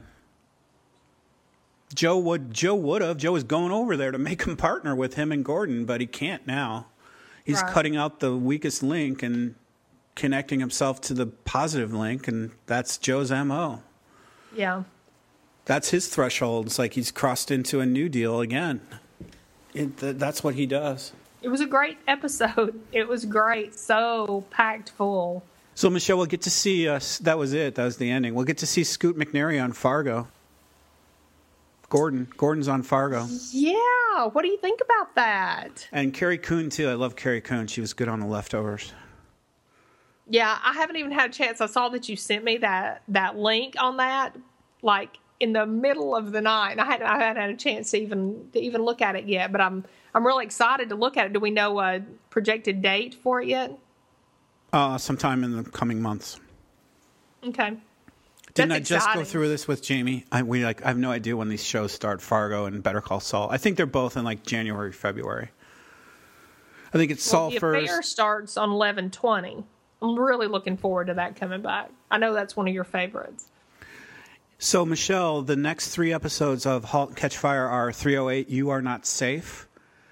Joe would Joe would have. Joe was going over there to make him partner with him and Gordon, but he can't now. He's Right. cutting out the weakest link and connecting himself to the positive link, and that's Joe's M O. Yeah. That's his threshold. It's like he's crossed into a new deal again. It, th- that's what he does. It was a great episode. It was great. So packed full. So, Michelle, we'll get to see us. That was it. That was the ending. We'll get to see Scoot McNairy on Fargo. Gordon. Gordon's on Fargo. Yeah. What do you think about that? And Carrie Coon, too. I love Carrie Coon. She was good on The Leftovers. Yeah, I haven't even had a chance. I saw that you sent me that, that link on that, like in the middle of the night. I hadn't, I hadn't had a chance to even to even look at it yet, but I'm I'm really excited to look at it. Do we know a projected date for it yet? Uh, sometime in the coming months. Okay. Didn't That's I just exciting. go through this with Jamie? I we like I have no idea when these shows start. Fargo and Better Call Saul. I think they're both in like January, February. I think it's Well, Saul the first. affair starts on eleven twenty. I'm really looking forward to that coming back. I know that's one of your favorites. So, Michelle, the next three episodes of Halt and Catch Fire are three oh eight, You Are Not Safe.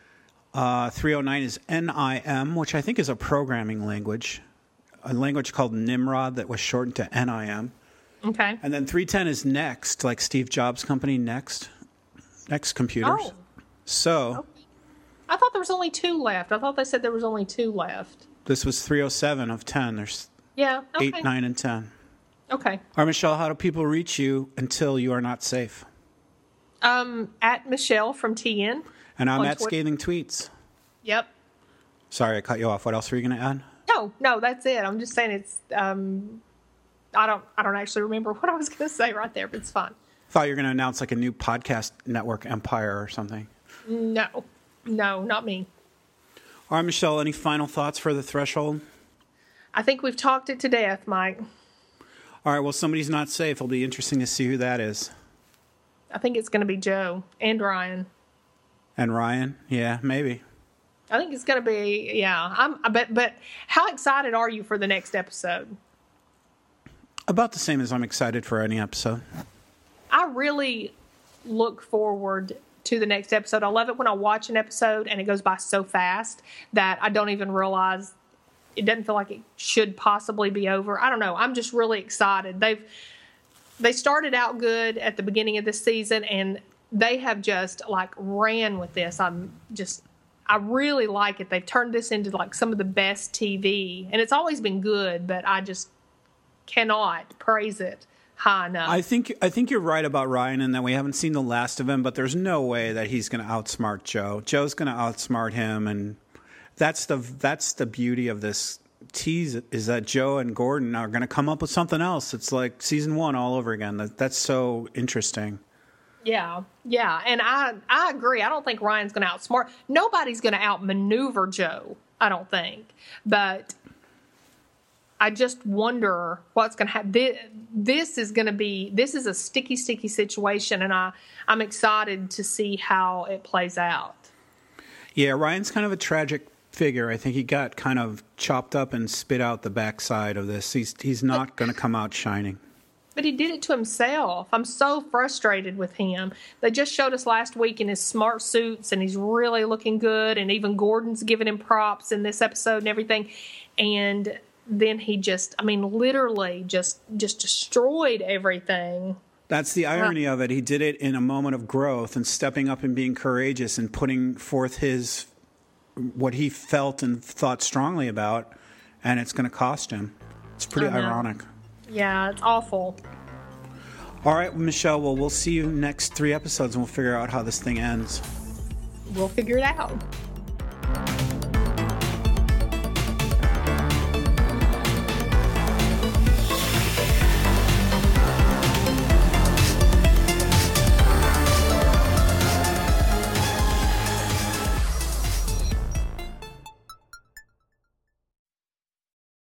Uh, three oh nine is N I M, which I think is a programming language, a language called Nimrod that was shortened to N I M. Okay. And then three ten is Next, like Steve Jobs' company, Next. Next Computers. Oh. So... Okay. I thought there was only two left. I thought they said there was only two left. This was three oh seven of ten. There's yeah, okay. eight, nine, and ten. Okay. All right, Michelle, how do people reach you until you are not safe? Um, at Michelle from T N. And I'm at Twitter. Scathing Tweets. Yep. Sorry, I cut you off. What else were you going to add? No, no, that's it. I'm just saying it's. Um, I don't. I don't actually remember what I was going to say right there, but it's fine. Thought you were going to announce like a new podcast network empire or something. No, no, not me. All right, Michelle. Any final thoughts for The Threshold? I think we've talked it to death, Mike. All right. Well, somebody's not safe. It'll be interesting to see who that is. I think it's going to be Joe and Ryan. And Ryan? Yeah, maybe. I think it's going to be. Yeah. I'm. I bet. But how excited are you for the next episode? About the same as I'm excited for any episode. I really look forward to the next episode. I love it when I watch an episode and it goes by so fast that I don't even realize it doesn't feel like it should possibly be over. I don't know. I'm just really excited. They've they started out good at the beginning of this season and they have just like ran with this. I'm just I really like it. They've turned this into like some of the best T V and it's always been good, but I just cannot praise it high enough. I think I think you're right about Ryan in that we haven't seen the last of him, but there's no way that he's going to outsmart Joe. Joe's going to outsmart him, and that's the that's the beauty of this tease is that Joe and Gordon are going to come up with something else. It's like season one all over again. That, that's so interesting. Yeah, yeah, and I I agree. I don't think Ryan's going to outsmart. Nobody's going to outmaneuver Joe. I don't think, but I just wonder what's going to happen. This, this is going to be, this is a sticky, sticky situation, and I, I'm excited to see how it plays out. Yeah, Ryan's kind of a tragic figure. I think he got kind of chopped up and spit out the backside of this. He's he's not going to come out shining. But he did it to himself. I'm so frustrated with him. They just showed us last week in his smart suits, and he's really looking good, and even Gordon's giving him props in this episode and everything. And then he just, I mean, literally just just destroyed everything. That's the irony of it. He did it in a moment of growth and stepping up and being courageous and putting forth his, what he felt and thought strongly about, and it's going to cost him. It's pretty ironic. Yeah, it's awful. All right, Michelle, well, we'll see you next three episodes and we'll figure out how this thing ends. We'll figure it out.